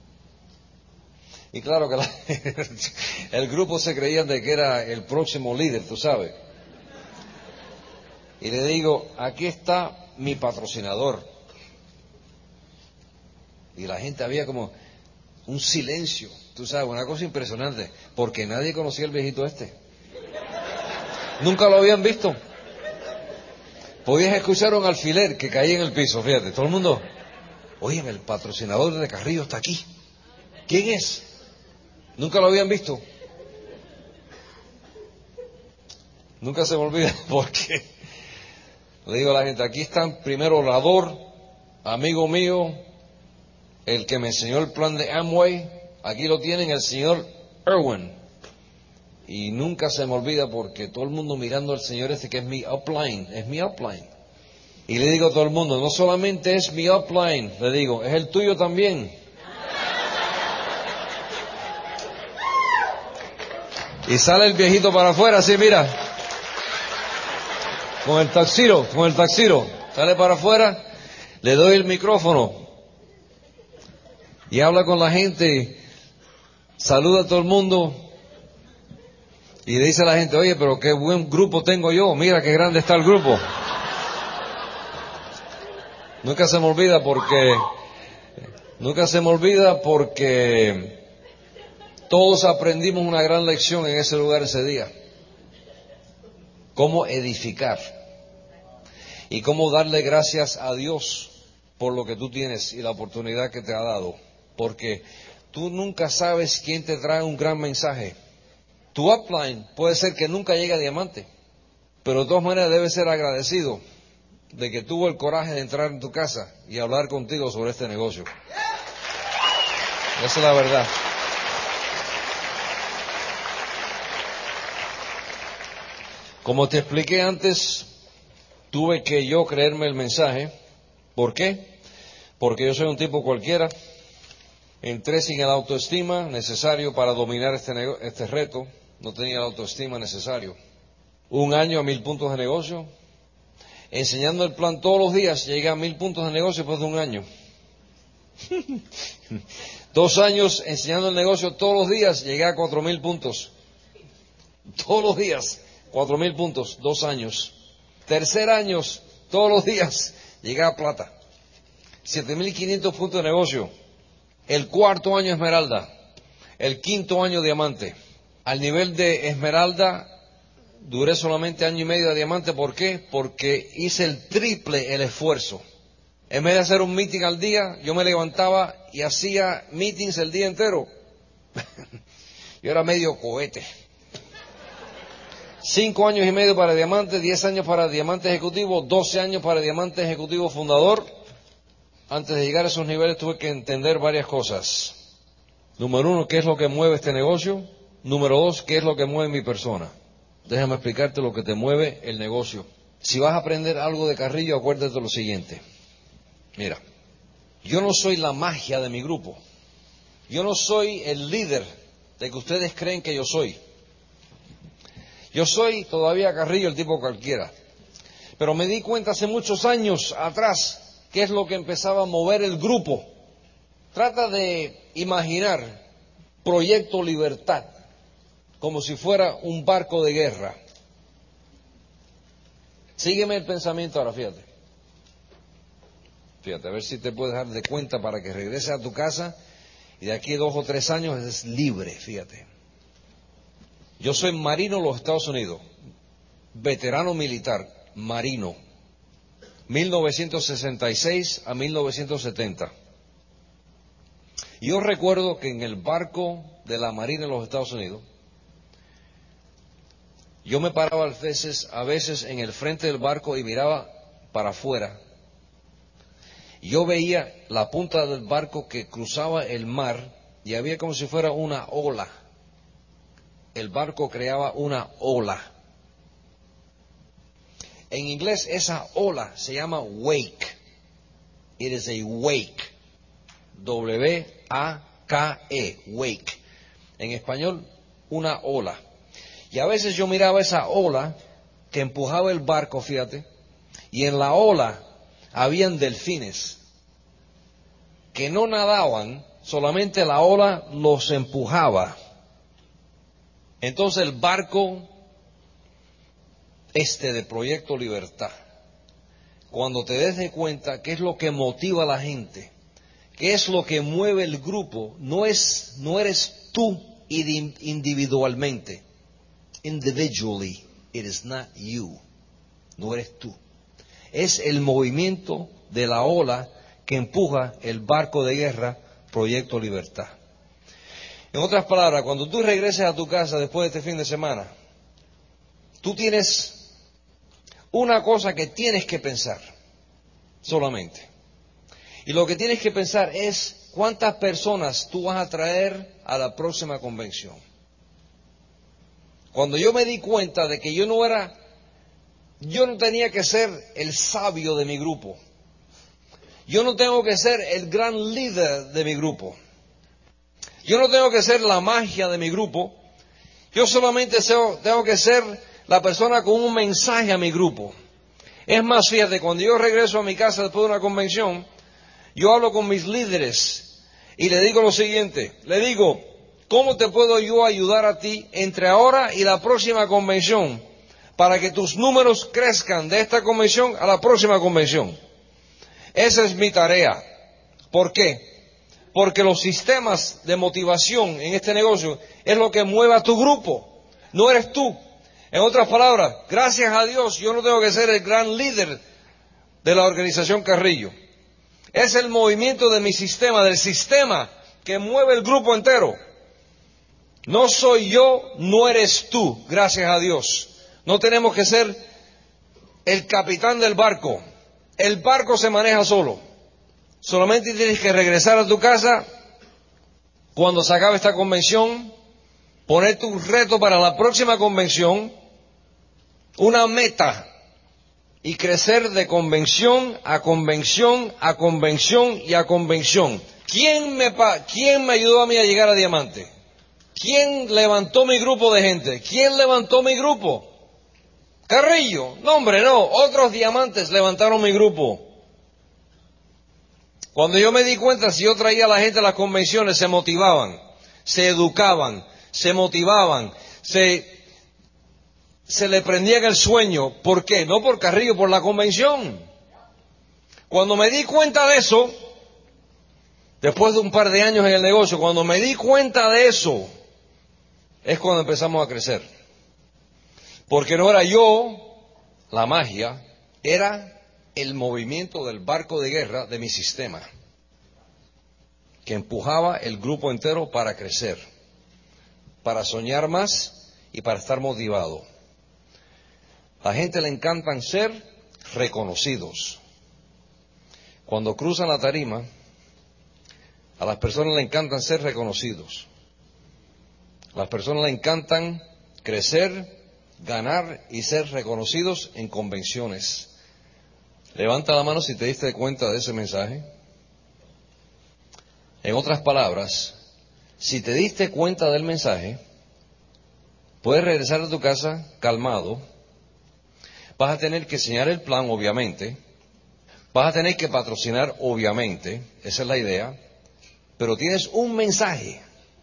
Y claro que la, el grupo se creían de que era el próximo líder, tú sabes. Y le digo, aquí está mi patrocinador. Y la gente había como un silencio, tú sabes, una cosa impresionante, porque nadie conocía al viejito este. Nunca lo habían visto. Podías escuchar un alfiler que caía en el piso, fíjate, todo el mundo, oye, el patrocinador de Carrillo está aquí. ¿Quién es? Nunca lo habían visto. Nunca se me olvida porque le digo a la gente, aquí está primer orador, amigo mío, el que me enseñó el plan de Amway, aquí lo tienen, el señor Erwin. Y nunca se me olvida porque todo el mundo mirando al señor este que es mi upline, es mi upline. Y le digo a todo el mundo, no solamente es mi upline, le digo, es el tuyo también. Y sale el viejito para afuera, así mira, con el tuxedo, con el tuxedo, sale para afuera, le doy el micrófono y habla con la gente, saluda a todo el mundo. Y le dice a la gente, oye, pero qué buen grupo tengo yo, mira qué grande está el grupo. Nunca se me olvida porque, nunca se me olvida porque todos aprendimos una gran lección en ese lugar ese día. Cómo edificar y cómo darle gracias a Dios por lo que tú tienes y la oportunidad que te ha dado. Porque tú nunca sabes quién te trae un gran mensaje. Tu upline puede ser que nunca llegue a diamante, pero de todas maneras debes ser agradecido de que tuvo el coraje de entrar en tu casa y hablar contigo sobre este negocio. Esa es la verdad. Como te expliqué antes, tuve que yo creerme el mensaje. ¿Por qué? Porque yo soy un tipo cualquiera. Entré sin la autoestima necesario para dominar este, este reto. No tenía la autoestima necesario. Un año a mil puntos de negocio. Enseñando el plan todos los días, llegué a mil puntos de negocio después de un año. Dos años enseñando el negocio todos los días, llegué a cuatro mil puntos. todos los días, cuatro mil puntos, dos años. Tercer año, todos los días, llegué a plata. siete mil quinientos puntos de negocio. El cuarto año esmeralda. El quinto año diamante. Al nivel de esmeralda, duré solamente año y medio de diamante. ¿Por qué? Porque hice el triple el esfuerzo. En vez de hacer un meeting al día, yo me levantaba y hacía meetings el día entero. Yo era medio cohete. Cinco años y medio para diamante, diez años para diamante ejecutivo, doce años para diamante ejecutivo fundador. Antes de llegar a esos niveles tuve que entender varias cosas. Número uno, ¿qué es lo que mueve este negocio? Número dos, ¿qué es lo que mueve mi persona? Déjame explicarte lo que te mueve el negocio. Si vas a aprender algo de Carrillo, acuérdate de lo siguiente. Mira, yo no soy la magia de mi grupo. Yo no soy el líder de que ustedes creen que yo soy. Yo soy todavía Carrillo, el tipo cualquiera. Pero me di cuenta hace muchos años atrás qué es lo que empezaba a mover el grupo. Trata de imaginar Proyecto Libertad como si fuera un barco de guerra. Sígueme el pensamiento ahora, fíjate. Fíjate, a ver si te puedes dar de cuenta para que regreses a tu casa y de aquí a dos o tres años es libre, fíjate. Yo soy marino de los Estados Unidos, veterano militar, marino, mil novecientos sesenta y seis a mil novecientos setenta. Y yo recuerdo que en el barco de la Marina de los Estados Unidos, yo me paraba a veces, a veces en el frente del barco y miraba para afuera. Yo veía la punta del barco que cruzaba el mar y había como si fuera una ola. El barco creaba una ola. En inglés esa ola se llama wake. It is a wake. W A K E. Wake. En español, una ola. Y a veces yo miraba esa ola que empujaba el barco, fíjate, y en la ola habían delfines que no nadaban, solamente la ola los empujaba. Entonces el barco este de Proyecto Libertad, cuando te des de cuenta qué es lo que motiva a la gente, qué es lo que mueve el grupo, no es, no eres tú individualmente. Individually, it is not you. No eres tú. Es el movimiento de la ola que empuja el barco de guerra Proyecto Libertad. En otras palabras, cuando tú regreses a tu casa después de este fin de semana, tú tienes una cosa que tienes que pensar solamente. Y lo que tienes que pensar es cuántas personas tú vas a traer a la próxima convención. Cuando yo me di cuenta de que yo no era, yo no tenía que ser el sabio de mi grupo. Yo no tengo que ser el gran líder de mi grupo. Yo no tengo que ser la magia de mi grupo. Yo solamente tengo que ser la persona con un mensaje a mi grupo. Es más, fíjate, cuando yo regreso a mi casa después de una convención, yo hablo con mis líderes y le digo lo siguiente. Le digo, ¿cómo te puedo yo ayudar a ti entre ahora y la próxima convención para que tus números crezcan de esta convención a la próxima convención? Esa es mi tarea. ¿Por qué? Porque los sistemas de motivación en este negocio es lo que mueve a tu grupo, no eres tú. En otras palabras, gracias a Dios, yo no tengo que ser el gran líder de la organización Carrillo. Es el movimiento de mi sistema, del sistema que mueve el grupo entero. No soy yo, no eres tú, gracias a Dios. No tenemos que ser el capitán del barco. El barco se maneja solo. Solamente tienes que regresar a tu casa cuando se acabe esta convención, poner tu reto para la próxima convención, una meta, y crecer de convención a convención a convención y a convención. ¿Quién me, quién me ayudó a mí a llegar a diamante? ¿Quién levantó mi grupo de gente? ¿Quién levantó mi grupo? Carrillo. No, hombre, no. Otros diamantes levantaron mi grupo. Cuando yo me di cuenta, si yo traía a la gente a las convenciones, se motivaban, se educaban, se motivaban, se se le prendía en el sueño. ¿Por qué? No por Carrillo, por la convención. Cuando me di cuenta de eso, después de un par de años en el negocio, cuando me di cuenta de eso, es cuando empezamos a crecer. Porque no era yo la magia, era el movimiento del barco de guerra de mi sistema, que empujaba el grupo entero para crecer, para soñar más y para estar motivado. A la gente le encantan ser reconocidos. Cuando cruzan la tarima, a las personas le encantan ser reconocidos. A las personas le encantan crecer, ganar y ser reconocidos en convenciones. Levanta la mano si te diste cuenta de ese mensaje. En otras palabras, si te diste cuenta del mensaje, puedes regresar a tu casa calmado. Vas a tener que enseñar el plan, obviamente. Vas a tener que patrocinar, obviamente. Esa es la idea. Pero tienes un mensaje.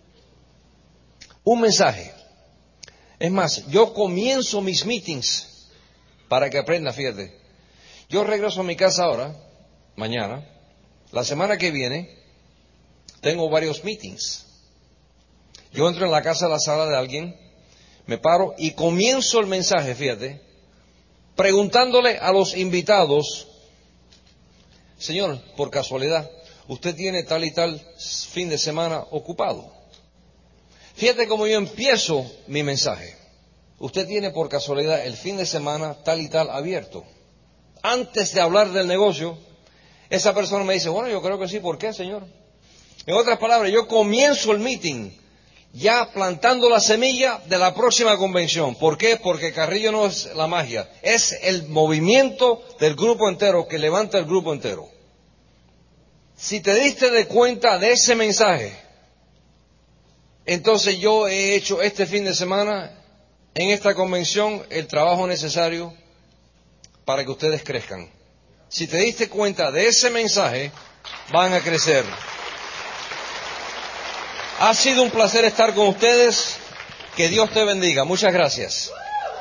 Un mensaje. Es más, yo comienzo mis meetings para que aprenda, fíjate. Yo regreso a mi casa ahora, mañana. La semana que viene, tengo varios meetings. Yo entro en la casa, a la sala de alguien, me paro y comienzo el mensaje, fíjate, preguntándole a los invitados, señor, por casualidad, ¿usted tiene tal y tal fin de semana ocupado? Fíjate cómo yo empiezo mi mensaje. Usted tiene por casualidad el fin de semana tal y tal abierto. Antes de hablar del negocio, esa persona me dice, bueno, yo creo que sí. ¿Por qué, señor? En otras palabras, yo comienzo el meeting ya plantando la semilla de la próxima convención. ¿Por qué? Porque Carrillo no es la magia, es el movimiento del grupo entero que levanta el grupo entero. Si te diste de cuenta de ese mensaje, entonces yo he hecho este fin de semana en esta convención el trabajo necesario para que ustedes crezcan. Si te diste cuenta de ese mensaje, van a crecer. Ha sido un placer estar con ustedes. Que Dios te bendiga. Muchas gracias.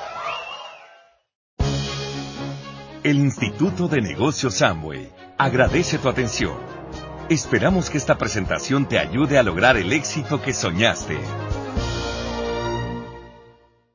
El Instituto de Negocios Amway agradece tu atención. Esperamos que esta presentación te ayude a lograr el éxito que soñaste.